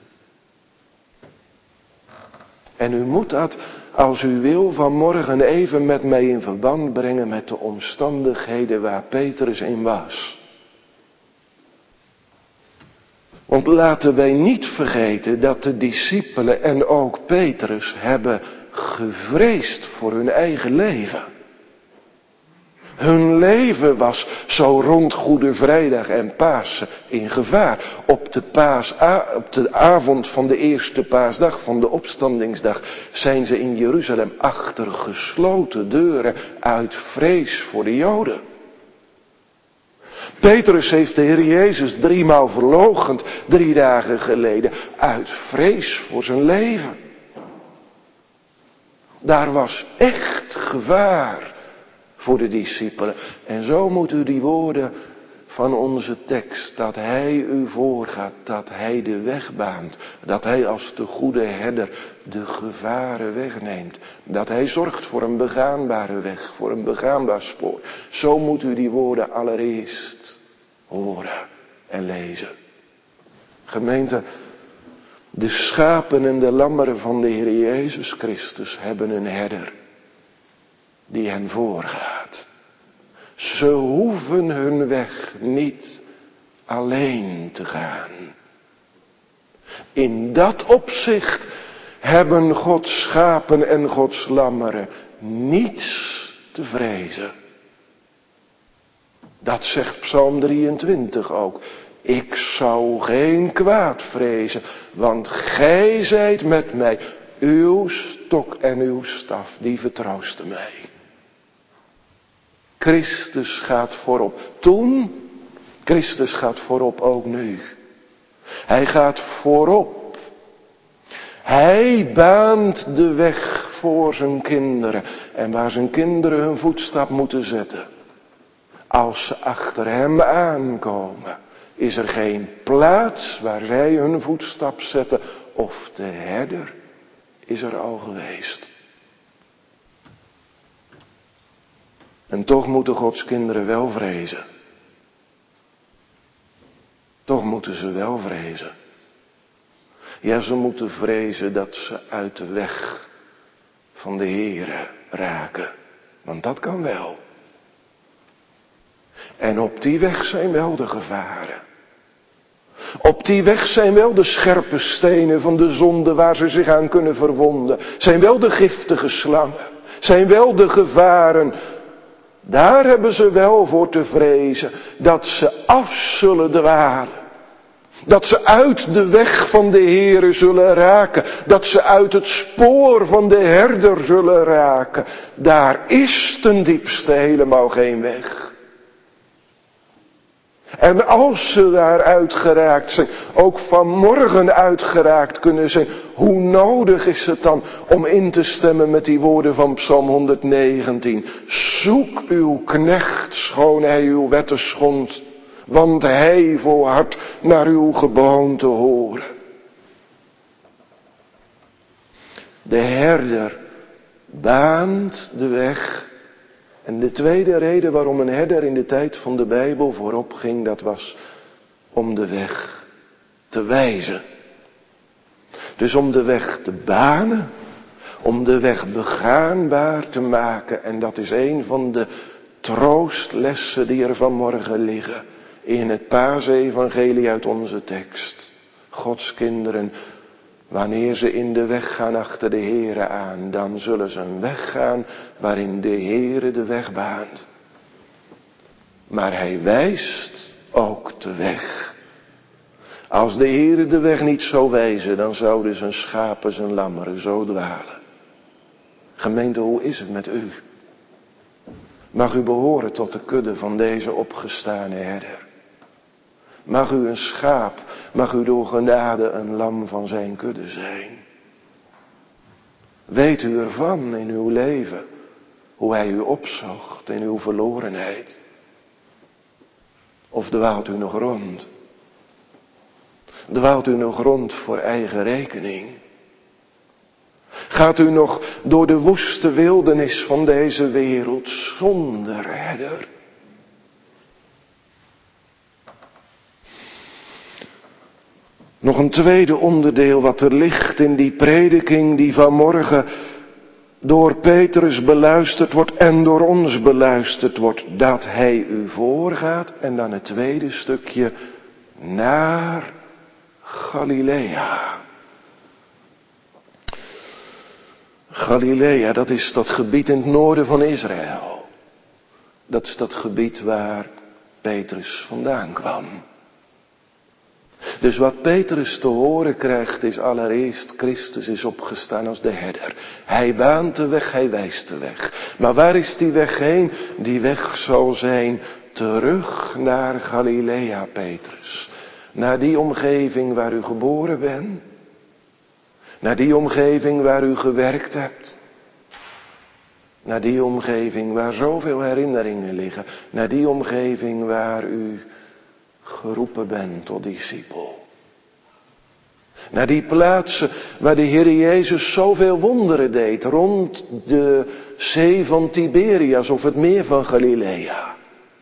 En u moet dat, als u wil, vanmorgen even met mij in verband brengen met de omstandigheden waar Petrus in was. Want laten wij niet vergeten dat de discipelen en ook Petrus hebben gevreesd voor hun eigen leven. Hun leven was zo rond Goede Vrijdag en Pasen in gevaar. Op de avond van de eerste paasdag, van de opstandingsdag, zijn ze in Jeruzalem achter gesloten deuren uit vrees voor de Joden. Petrus heeft de Heer Jezus 3 maal verloochend 3 dagen geleden uit vrees voor zijn leven. Daar was echt gevaar voor de discipelen. En zo moet u die woorden van onze tekst, dat hij u voorgaat, dat hij de weg baant, dat hij als de goede herder de gevaren wegneemt, dat hij zorgt voor een begaanbare weg, voor een begaanbaar spoor. Zo moet u die woorden allereerst horen en lezen. Gemeente, de schapen en de lammeren van de Heer Jezus Christus hebben een herder die hen voorgaat. Ze hoeven hun weg niet alleen te gaan. In dat opzicht hebben Gods schapen en Gods lammeren niets te vrezen. Dat zegt Psalm 23 ook. Ik zou geen kwaad vrezen, want gij zijt met mij. Uw stok en uw staf, die vertroosten mij. Christus gaat voorop. Toen, Christus gaat voorop ook nu. Hij gaat voorop. Hij baant de weg voor zijn kinderen. En waar zijn kinderen hun voetstap moeten zetten. Als ze achter hem aankomen, is er geen plaats waar zij hun voetstap zetten. Of de herder is er al geweest. En toch moeten Gods kinderen wel vrezen. Toch moeten ze wel vrezen. Ja, ze moeten vrezen dat ze uit de weg van de Heere raken. Want dat kan wel. En op die weg zijn wel de gevaren. Op die weg zijn wel de scherpe stenen van de zonde waar ze zich aan kunnen verwonden. Zijn wel de giftige slangen. Zijn wel de gevaren. Daar hebben ze wel voor te vrezen. Dat ze af zullen dwalen. Dat ze uit de weg van de Heere zullen raken. Dat ze uit het spoor van de herder zullen raken. Daar is ten diepste helemaal geen weg. En als ze daaruit geraakt zijn, ook vanmorgen uitgeraakt kunnen zijn, hoe nodig is het dan om in te stemmen met die woorden van Psalm 119. Zoek uw knecht, schoon hij uw wetten schond, want hij volhardt naar uw geboon te horen. De herder baant de weg. En de tweede reden waarom een herder in de tijd van de Bijbel voorop ging, dat was om de weg te wijzen. Dus om de weg te banen, om de weg begaanbaar te maken. En dat is een van de troostlessen die er vanmorgen liggen in het Paasevangelie uit onze tekst. Gods kinderen, wanneer ze in de weg gaan achter de Heere aan, dan zullen ze een weg gaan waarin de Heere de weg baant. Maar hij wijst ook de weg. Als de Heere de weg niet zou wijzen, dan zouden zijn schapen, zijn lammeren zo dwalen. Gemeente, hoe is het met u? Mag u behoren tot de kudde van deze opgestane herder. Mag u een schaap, mag u door genade een lam van zijn kudde zijn. Weet u ervan in uw leven, hoe hij u opzocht in uw verlorenheid? Of dwaalt u nog rond? Dwaalt u nog rond voor eigen rekening? Gaat u nog door de woeste wildernis van deze wereld zonder herder? Nog een tweede onderdeel wat er ligt in die prediking die vanmorgen door Petrus beluisterd wordt en door ons beluisterd wordt. Dat hij u voorgaat en dan het tweede stukje naar Galilea. Galilea, dat is dat gebied in het noorden van Israël. Dat is dat gebied waar Petrus vandaan kwam. Dus wat Petrus te horen krijgt is allereerst, Christus is opgestaan als de herder. Hij baant de weg, hij wijst de weg. Maar waar is die weg heen? Die weg zal zijn terug naar Galilea, Petrus. Naar die omgeving waar u geboren bent. Naar die omgeving waar u gewerkt hebt. Naar die omgeving waar zoveel herinneringen liggen. Naar die omgeving waar u geroepen bent tot discipel. Naar die plaatsen waar de Heer Jezus zoveel wonderen deed. Rond de zee van Tiberias of het meer van Galilea.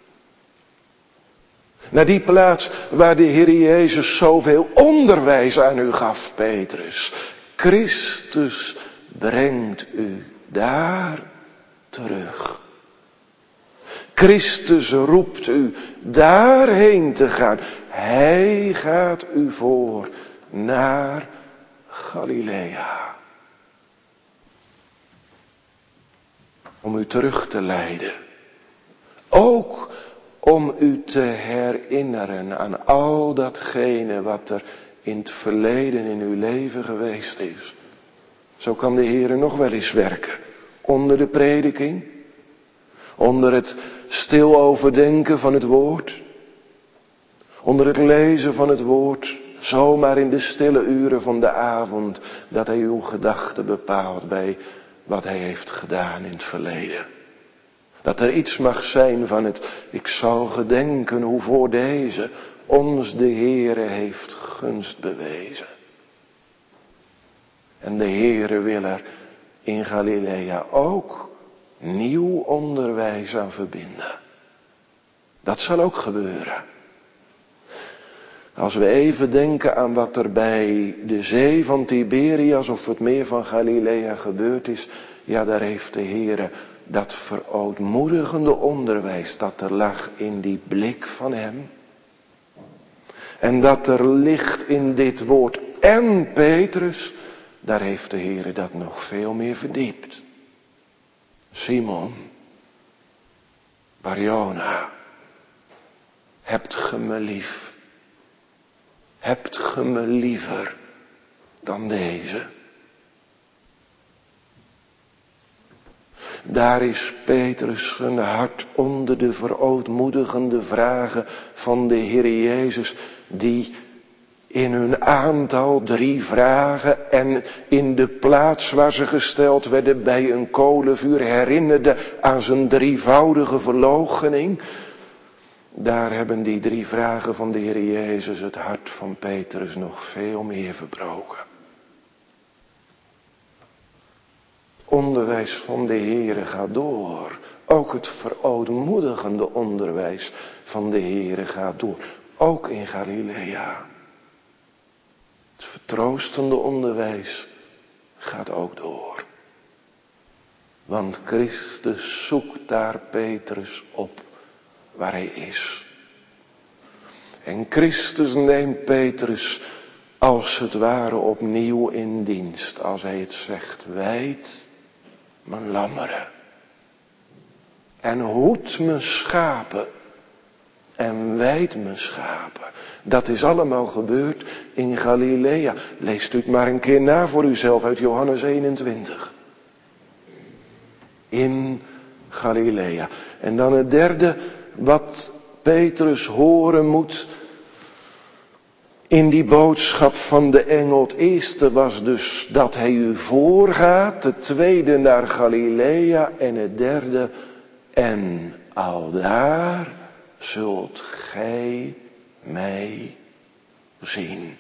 Naar die plaats waar de Heer Jezus zoveel onderwijs aan u gaf, Petrus. Christus brengt u daar terug. Christus roept u daarheen te gaan. Hij gaat u voor naar Galilea. Om u terug te leiden. Ook om u te herinneren aan al datgene wat er in het verleden in uw leven geweest is. Zo kan de Heer nog wel eens werken. Onder de prediking. Onder het stil overdenken van het woord. Onder het lezen van het woord. Zomaar in de stille uren van de avond. Dat hij uw gedachten bepaalt bij wat hij heeft gedaan in het verleden. Dat er iets mag zijn van het, ik zal gedenken hoe voor deze ons de Heere heeft gunst bewezen. En de Heere wil er in Galilea ook nieuw onderwijs aan verbinden. Dat zal ook gebeuren. Als we even denken aan wat er bij de zee van Tiberias of het meer van Galilea gebeurd is. Ja, daar heeft de Heere dat verootmoedigende onderwijs dat er lag in die blik van hem. En dat er ligt in dit woord en Petrus, daar heeft de Heere dat nog veel meer verdiept. Simon, Barjona, hebt ge me lief? Hebt ge me liever dan deze? Daar is Petrus zijn hart onder de verootmoedigende vragen van de Heer Jezus, die in hun aantal 3 vragen en in de plaats waar ze gesteld werden bij een kolenvuur herinnerde aan zijn 3-voudige verloochening. Daar hebben die 3 vragen van de Heer Jezus het hart van Petrus nog veel meer verbroken. Onderwijs van de Heere gaat door. Ook het verootmoedigende onderwijs van de Heere gaat door. Ook in Galilea. Het vertroostende onderwijs gaat ook door. Want Christus zoekt daar Petrus op waar hij is. En Christus neemt Petrus als het ware opnieuw in dienst. Als hij het zegt, wijd mijn lammeren. En hoed mijn schapen. En wijd mijn schapen. Dat is allemaal gebeurd in Galilea. Leest u het maar een keer na voor uzelf uit Johannes 21. In Galilea. En dan het derde wat Petrus horen moet in die boodschap van de engel. Het eerste was dus dat hij u voorgaat. Het tweede naar Galilea. En het derde, en aldaar zult gij mij zien.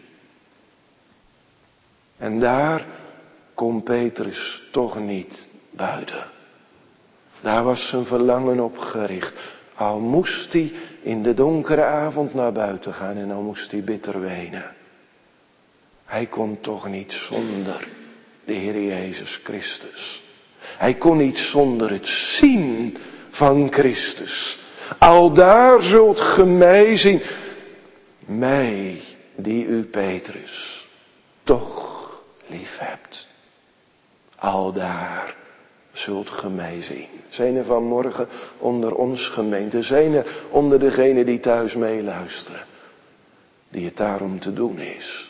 En daar kon Petrus toch niet buiten. Daar was zijn verlangen op gericht. Al moest hij in de donkere avond naar buiten gaan en al moest hij bitter wenen. Hij kon toch niet zonder de Heer Jezus Christus. Hij kon niet zonder het zien van Christus. Aldaar zult ge mij zien. Mij die u, Petrus, toch lief hebt. Aldaar zult ge mij zien. Zijn er vanmorgen onder ons gemeente, zijn er onder degenen die thuis meeluisteren, die het daarom te doen is.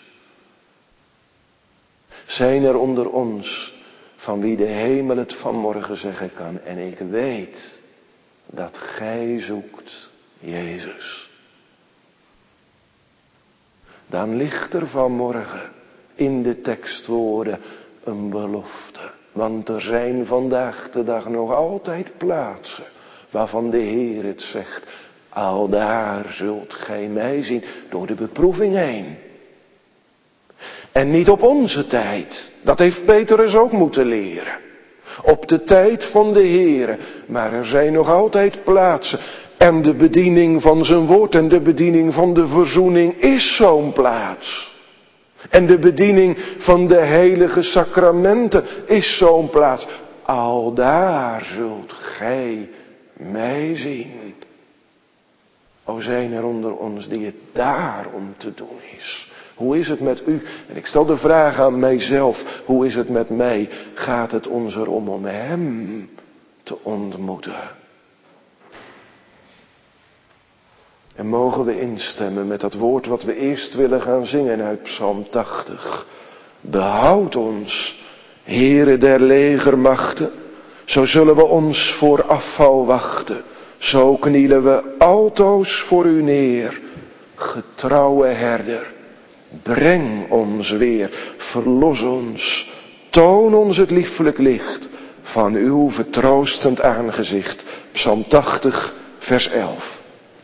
Zijn er onder ons van wie de hemel het vanmorgen zeggen kan, en ik weet dat gij zoekt Jezus. Dan ligt er vanmorgen in de tekstwoorden een belofte. Want er zijn vandaag de dag nog altijd plaatsen waarvan de Heer het zegt. Aldaar zult gij mij zien door de beproeving heen. En niet op onze tijd. Dat heeft Petrus ook moeten leren. Op de tijd van de Heer. Maar er zijn nog altijd plaatsen. En de bediening van zijn woord en de bediening van de verzoening is zo'n plaats. En de bediening van de heilige sacramenten is zo'n plaats. Aldaar zult gij mij zien. O, zijn er onder ons die het daarom te doen is. Hoe is het met u? En ik stel de vraag aan mijzelf. Hoe is het met mij? Gaat het ons erom om hem te ontmoeten? En mogen we instemmen met dat woord wat we eerst willen gaan zingen uit Psalm 80. Behoud ons, Heere der legermachten, zo zullen we ons voor afval wachten. Zo knielen we altoos voor u neer, getrouwe herder. Breng ons weer, verlos ons, toon ons het lieflijk licht van uw vertroostend aangezicht. Psalm 80, vers 11.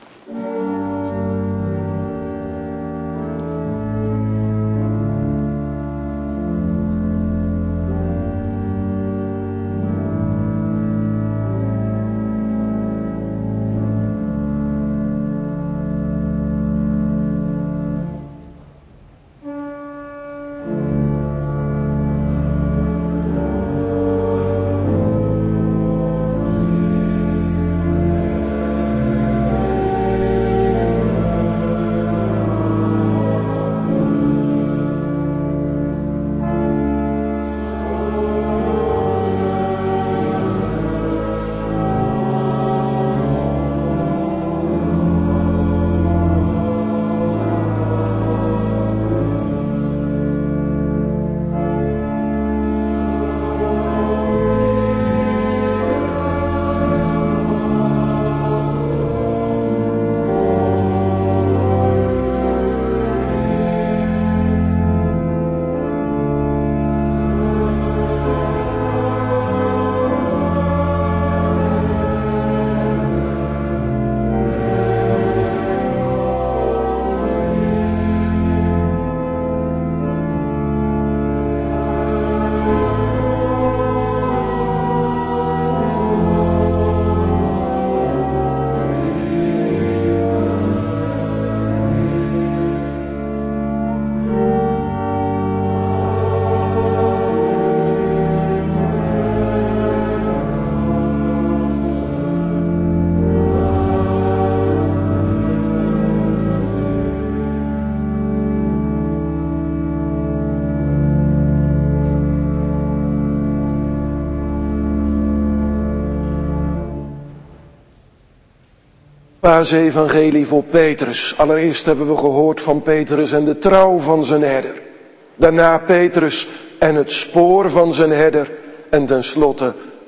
Paasevangelie voor Petrus. Allereerst hebben we gehoord van Petrus en de trouw van zijn herder. Daarna Petrus en het spoor van zijn herder. En tenslotte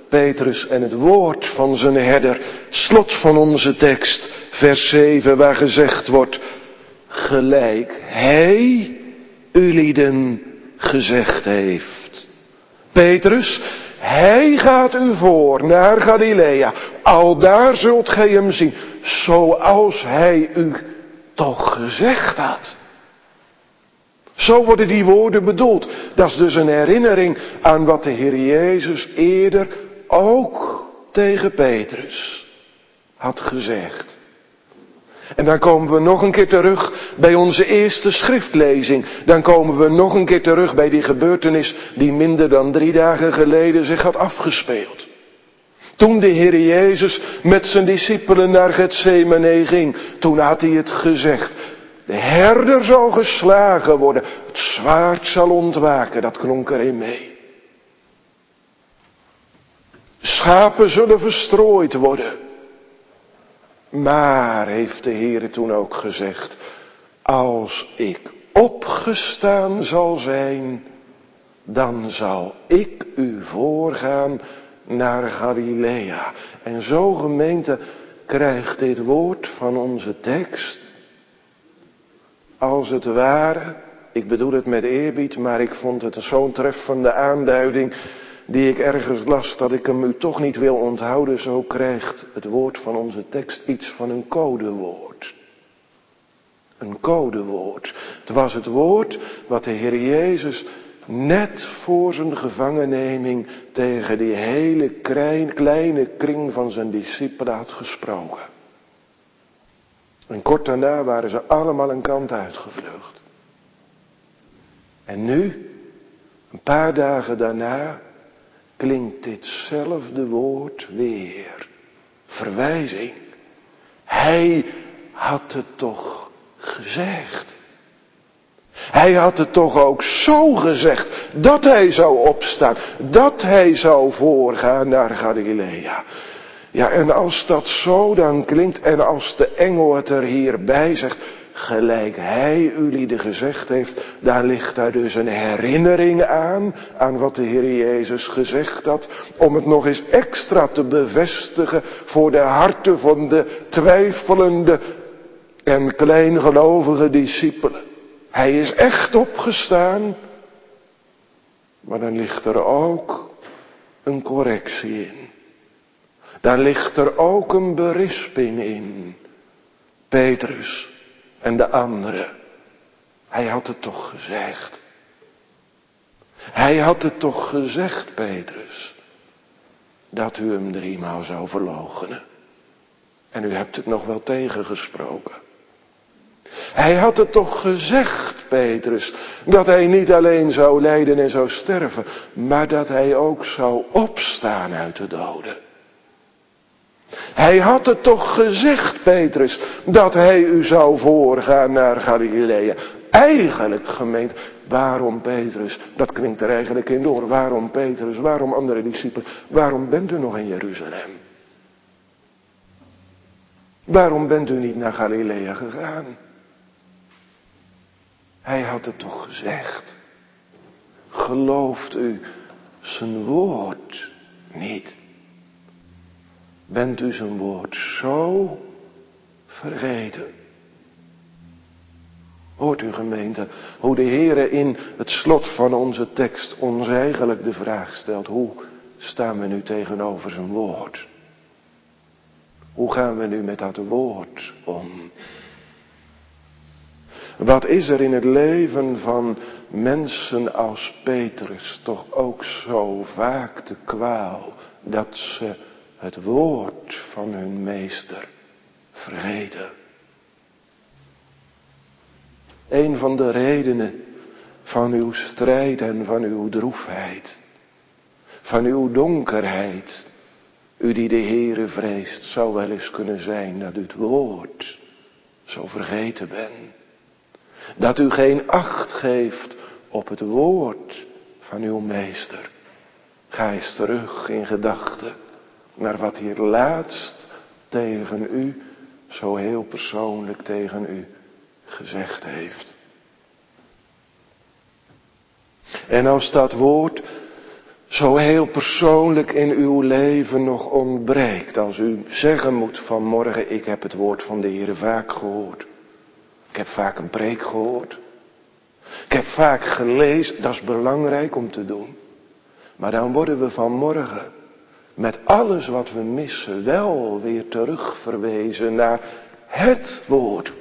Petrus en het woord van zijn herder. Slot van onze tekst, vers 7, waar gezegd wordt, gelijk hij ulieden gezegd heeft. Petrus, hij gaat u voor naar Galilea. Aldaar zult gij hem zien, zoals hij u toch gezegd had. Zo worden die woorden bedoeld. Dat is dus een herinnering aan wat de Heer Jezus eerder ook tegen Petrus had gezegd. En dan komen we nog een keer terug bij onze eerste schriftlezing. Dan komen we nog een keer terug bij die gebeurtenis die minder dan 3 dagen geleden zich had afgespeeld. Toen de Heer Jezus met zijn discipelen naar Getsemane ging, toen had hij het gezegd. De herder zal geslagen worden, het zwaard zal ontwaken, dat klonk erin mee. De schapen zullen verstrooid worden. Maar, heeft de Heer toen ook gezegd, als ik opgestaan zal zijn, dan zal ik u voorgaan naar Galilea. En zo, gemeente, krijgt dit woord van onze tekst, als het ware, ik bedoel het met eerbied, maar ik vond het zo'n treffende aanduiding die ik ergens las, dat ik hem u toch niet wil onthouden. Zo krijgt het woord van onze tekst iets van een codewoord. Een codewoord. Het was het woord wat de Heer Jezus net voor zijn gevangenneming tegen die hele kleine kring van zijn discipelen had gesproken. En kort daarna waren ze allemaal een kant uitgevlucht. En nu, een paar dagen daarna, klinkt ditzelfde woord weer. Verwijzing. Hij had het toch gezegd. Hij had het toch ook zo gezegd, dat hij zou opstaan, dat hij zou voorgaan naar Galilea. Ja, en als dat zo dan klinkt, en als de engel het er hierbij zegt, gelijk hij ulieden gezegd heeft, daar ligt daar dus een herinnering aan wat de Heer Jezus gezegd had, om het nog eens extra te bevestigen voor de harten van de twijfelende en kleingelovige discipelen. Hij is echt opgestaan, maar dan ligt er ook een correctie in. Daar ligt er ook een berisping in. Petrus en de anderen. Hij had het toch gezegd. Hij had het toch gezegd, Petrus, dat u hem 3 maal zou verloochenen. En u hebt het nog wel tegengesproken. Hij had het toch gezegd, Petrus, dat hij niet alleen zou lijden en zou sterven, maar dat hij ook zou opstaan uit de doden. Hij had het toch gezegd, Petrus, dat hij u zou voorgaan naar Galilea. Eigenlijk, gemeente, waarom Petrus, dat klinkt er eigenlijk in door, waarom Petrus, waarom andere discipelen, waarom bent u nog in Jeruzalem? Waarom bent u niet naar Galilea gegaan? Hij had het toch gezegd. Gelooft u zijn woord niet? Bent u zijn woord zo vergeten? Hoort u, gemeente, hoe de Heere in het slot van onze tekst ons eigenlijk de vraag stelt: hoe staan we nu tegenover zijn woord? Hoe gaan we nu met dat woord om? Wat is er in het leven van mensen als Petrus toch ook zo vaak de kwaal, dat ze het woord van hun meester vergeten. Een van de redenen van uw strijd en van uw droefheid, van uw donkerheid, u die de Heere vreest, zou wel eens kunnen zijn dat u het woord zo vergeten bent. Dat u geen acht geeft op het woord van uw meester. Ga eens terug in gedachten naar wat hier laatst tegen u, zo heel persoonlijk tegen u, gezegd heeft. En als dat woord zo heel persoonlijk in uw leven nog ontbreekt. Als u zeggen moet vanmorgen, ik heb het woord van de Heer vaak gehoord. Ik heb vaak een preek gehoord. Ik heb vaak gelezen, dat is belangrijk om te doen. Maar dan worden we vanmorgen met alles wat we missen wel weer terugverwezen naar het woord.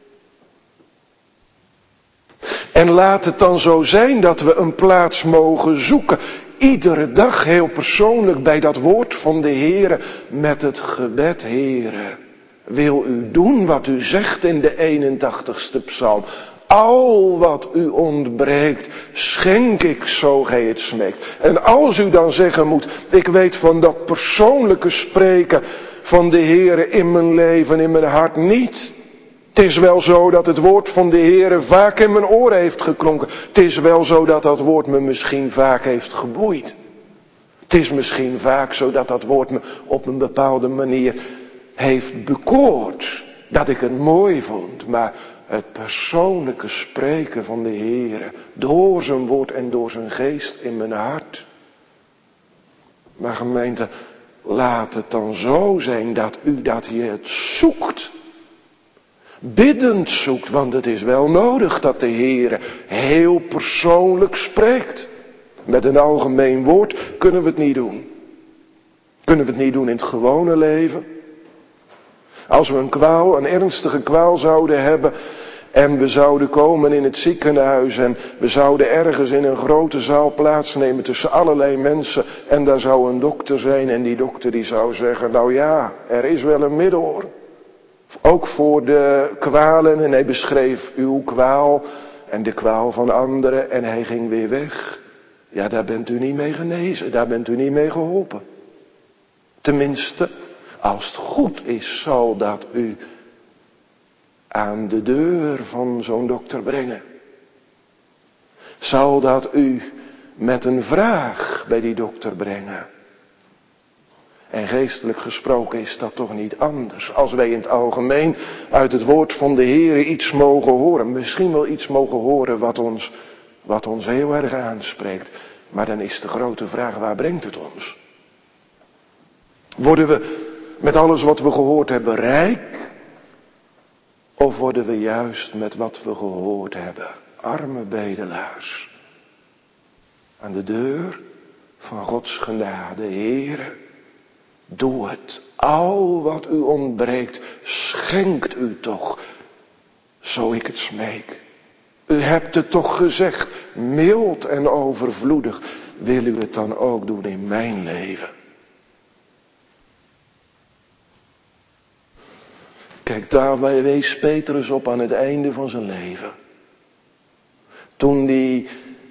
En laat het dan zo zijn dat we een plaats mogen zoeken. Iedere dag heel persoonlijk bij dat woord van de Heere met het gebed, Heere. Wil u doen wat u zegt in de 81ste psalm. Al wat u ontbreekt, schenk ik zo gij het smeekt. En als u dan zeggen moet, ik weet van dat persoonlijke spreken van de Heere in mijn leven, in mijn hart niet. Het is wel zo dat het woord van de Heere vaak in mijn oren heeft geklonken. Het is wel zo dat dat woord me misschien vaak heeft geboeid. Het is misschien vaak zo dat dat woord me op een bepaalde manier heeft bekoord. Dat ik het mooi vond, maar het persoonlijke spreken van de Heere, door zijn woord en door zijn geest in mijn hart. Maar gemeente, laat het dan zo zijn dat u dat je het zoekt. Biddend zoekt, want het is wel nodig dat de Heere heel persoonlijk spreekt. Met een algemeen woord kunnen we het niet doen. Kunnen we het niet doen in het gewone leven? Als we een ernstige kwaal zouden hebben en we zouden komen in het ziekenhuis en we zouden ergens in een grote zaal plaatsnemen tussen allerlei mensen en daar zou een dokter zijn en die dokter die zou zeggen, nou ja, er is wel een middel hoor. Ook voor de kwalen en hij beschreef uw kwaal en de kwaal van anderen en hij ging weer weg. Ja, daar bent u niet mee genezen, daar bent u niet mee geholpen. Tenminste, als het goed is, zal dat u aan de deur van zo'n dokter brengen. Zal dat u met een vraag bij die dokter brengen. En geestelijk gesproken is dat toch niet anders. Als wij in het algemeen uit het woord van de Heere iets mogen horen. Misschien wel iets mogen horen wat ons heel erg aanspreekt. Maar dan is de grote vraag, waar brengt het ons? Worden we met alles wat we gehoord hebben rijk? Of worden we juist met wat we gehoord hebben arme bedelaars? Aan de deur van Gods genade, Heere. Doe het. Al wat u ontbreekt, schenkt u toch, zo ik het smeek. U hebt het toch gezegd, mild en overvloedig. Wil u het dan ook doen in mijn leven? Kijk, daar wees Petrus op aan het einde van zijn leven. Toen hij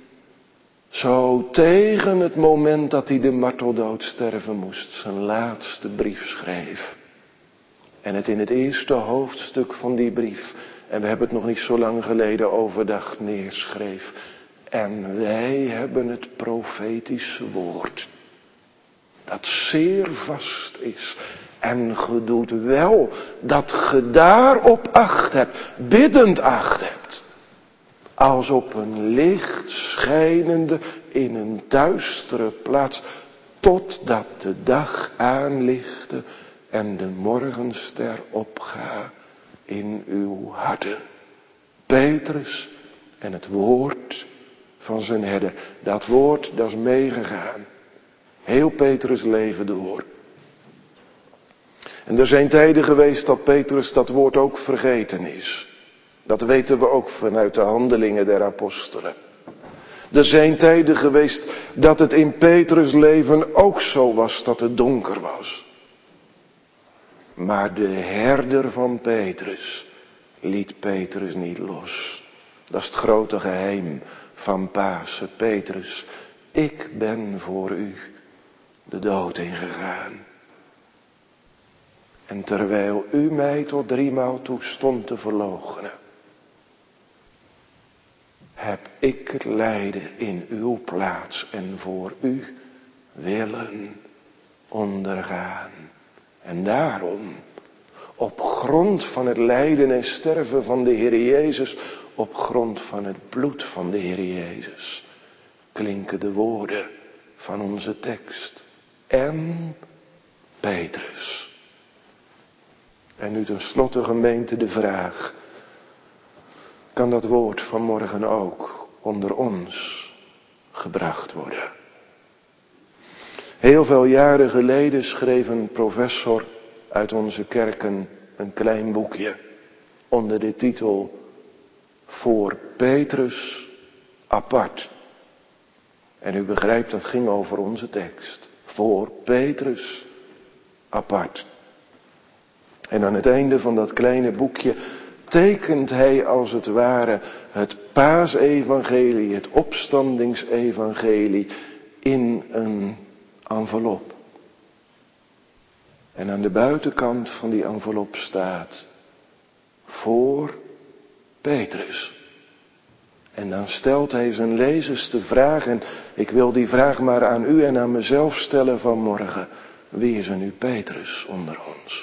zo tegen het moment dat hij de marteldood sterven moest, zijn laatste brief schreef. En het in het eerste hoofdstuk van die brief, en we hebben het nog niet zo lang geleden overdacht, neerschreef. En wij hebben het profetische woord, dat zeer vast is. En ge doet wel dat ge daarop acht hebt, biddend acht hebt. Als op een licht schijnende in een duistere plaats, totdat de dag aanlichte en de morgenster opga in uw harten. Petrus en het woord van zijn herder. Dat woord, dat is meegegaan. Heel Petrus leven door. En er zijn tijden geweest dat Petrus dat woord ook vergeten is. Dat weten we ook vanuit de handelingen der apostelen. Er zijn tijden geweest dat het in Petrus' leven ook zo was dat het donker was. Maar de herder van Petrus liet Petrus niet los. Dat is het grote geheim van Pasen. Petrus, ik ben voor u de dood ingegaan. En terwijl u mij tot 3 maal toe stond te verloochenen, heb ik het lijden in uw plaats en voor u willen ondergaan. En daarom, op grond van het lijden en sterven van de Heer Jezus, op grond van het bloed van de Heer Jezus, klinken de woorden van onze tekst. En Petrus. En nu tenslotte, gemeente, de vraag: kan dat woord van morgen ook onder ons gebracht worden? Heel veel jaren geleden schreef een professor uit onze kerken een klein boekje onder de titel Voor Petrus apart. En u begrijpt, dat ging over onze tekst. Voor Petrus apart. En aan het einde van dat kleine boekje tekent hij als het ware het paasevangelie, het opstandingsevangelie in een envelop. En aan de buitenkant van die envelop staat: voor Petrus. En dan stelt hij zijn lezers de vraag, en ik wil die vraag maar aan u en aan mezelf stellen vanmorgen: wie is er nu Petrus onder ons?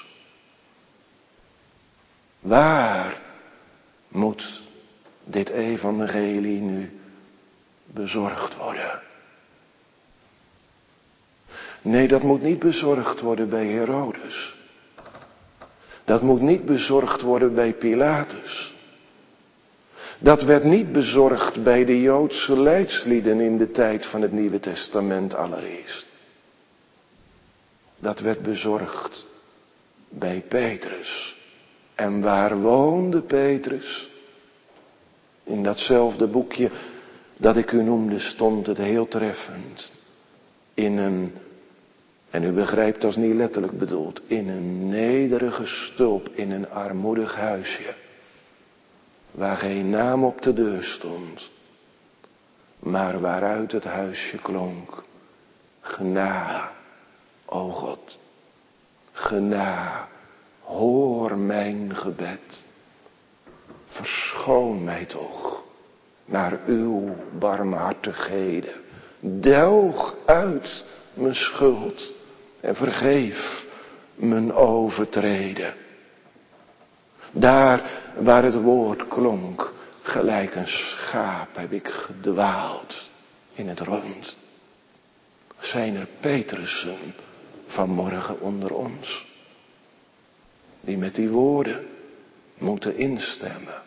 Waar moet dit evangelie nu bezorgd worden? Nee, dat moet niet bezorgd worden bij Herodes. Dat moet niet bezorgd worden bij Pilatus. Dat werd niet bezorgd bij de Joodse leidslieden in de tijd van het Nieuwe Testament allereerst. Dat werd bezorgd bij Petrus. En waar woonde Petrus? In datzelfde boekje dat ik u noemde stond het heel treffend. In een, en u begrijpt, dat is niet letterlijk bedoeld, in een nederige stulp, in een armoedig huisje. Waar geen naam op de deur stond, maar waaruit het huisje klonk: Gena, o God, gena, hoor mijn gebed. Verschoon mij toch naar uw barmhartigheden. Delg uit mijn schuld en vergeef mijn overtreden. Daar waar het woord klonk, gelijk een schaap heb ik gedwaald in het rond. Zijn er Petrussen vanmorgen onder ons, die met die woorden moeten instemmen?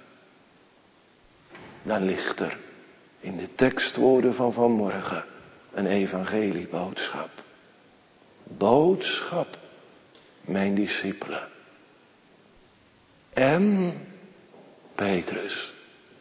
Dan ligt er in de tekstwoorden van vanmorgen een evangelieboodschap. Boodschap, mijn discipelen. En Petrus.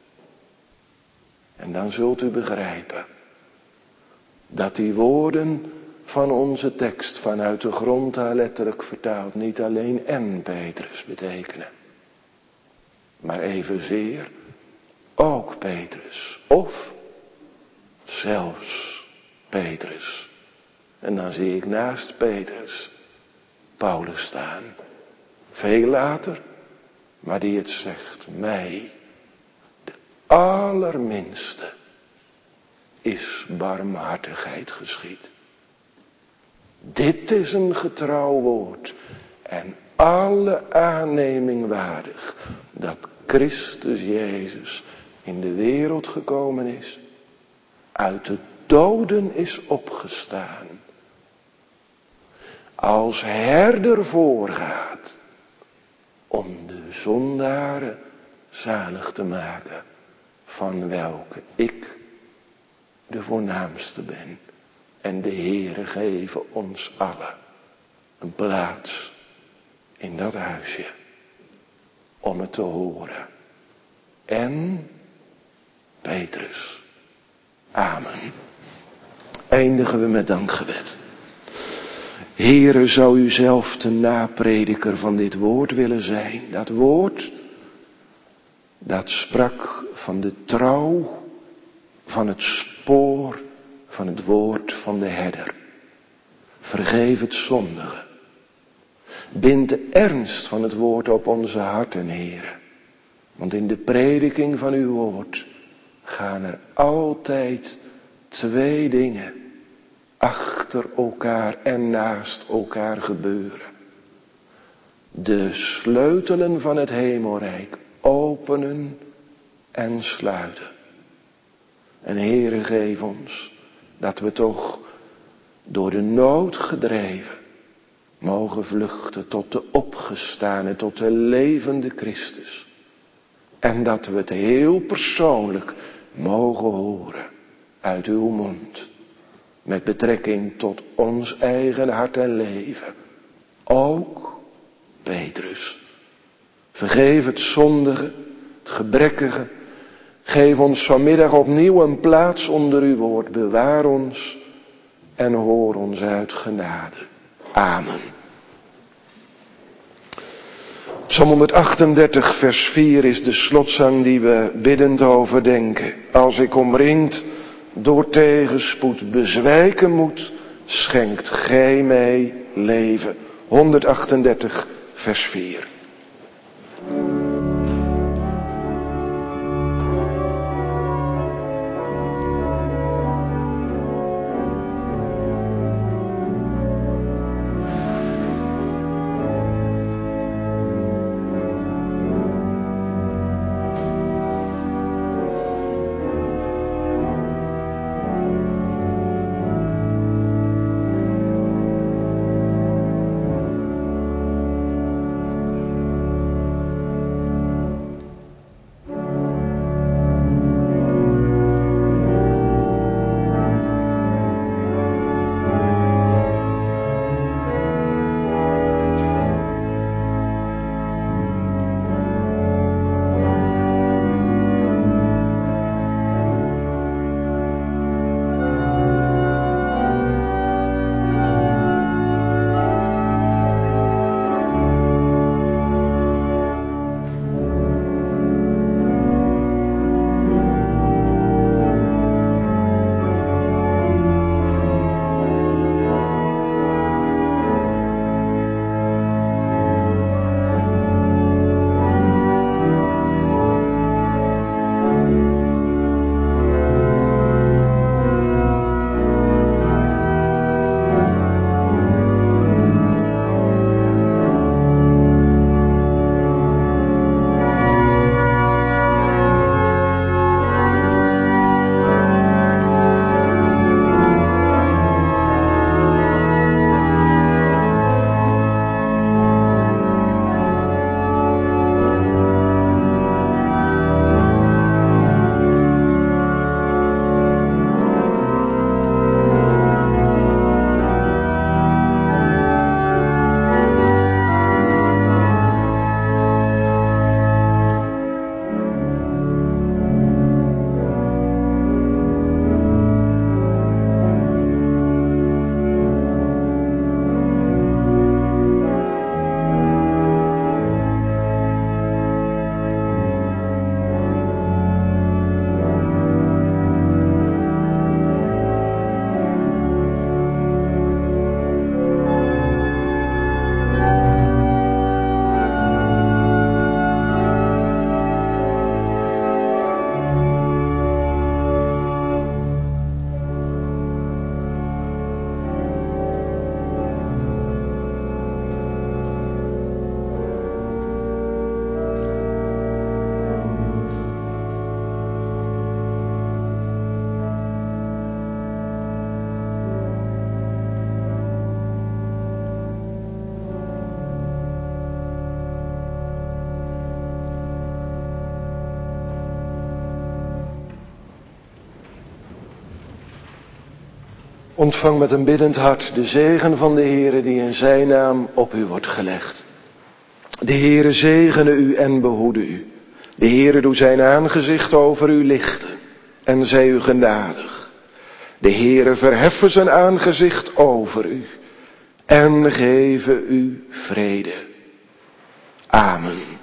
En dan zult u begrijpen dat die woorden van onze tekst vanuit de grondtaal letterlijk vertaald niet alleen en Petrus betekenen, maar evenzeer ook Petrus of zelfs Petrus. En dan zie ik naast Petrus Paulus staan, veel later, maar die het zegt: mij, de allerminste, is barmhartigheid geschied. Dit is een getrouw woord en alle aanneming waardig, dat Christus Jezus in de wereld gekomen is, uit de doden is opgestaan, als herder voorgaat om de zondaren zalig te maken, van welke ik de voornaamste ben. En de Heere geven ons allen een plaats in dat huisje om het te horen. En Petrus. Amen. Eindigen we met dankgebed. Heere, zou u zelf de naprediker van dit woord willen zijn. Dat woord, dat sprak van de trouw, van het spoor, van het woord van de herder. Vergeef het zondige. Bind de ernst van het woord op onze harten, Heere. Want in de prediking van uw woord gaan er altijd twee dingen achter elkaar en naast elkaar gebeuren. De sleutelen van het hemelrijk openen en sluiten. En Heere, geef ons dat we toch door de nood gedreven, mogen vluchten tot de opgestane, tot de levende Christus. En dat we het heel persoonlijk mogen horen uit uw mond. Met betrekking tot ons eigen hart en leven. Ook Petrus. Vergeef het zondige, het gebrekkige. Geef ons vanmiddag opnieuw een plaats onder uw woord. Bewaar ons en hoor ons uit genade. Amen. Psalm 138 vers 4 is de slotzang die we biddend overdenken. Als ik omringd door tegenspoed bezwijken moet, schenkt gij mij leven. 138 vers 4. Ontvang met een biddend hart de zegen van de Heere die in zijn naam op u wordt gelegd. De Heere zegene u en behoede u. De Heere doet zijn aangezicht over u lichten en zij u genadig. De Heere verheffen zijn aangezicht over u en geven u vrede. Amen.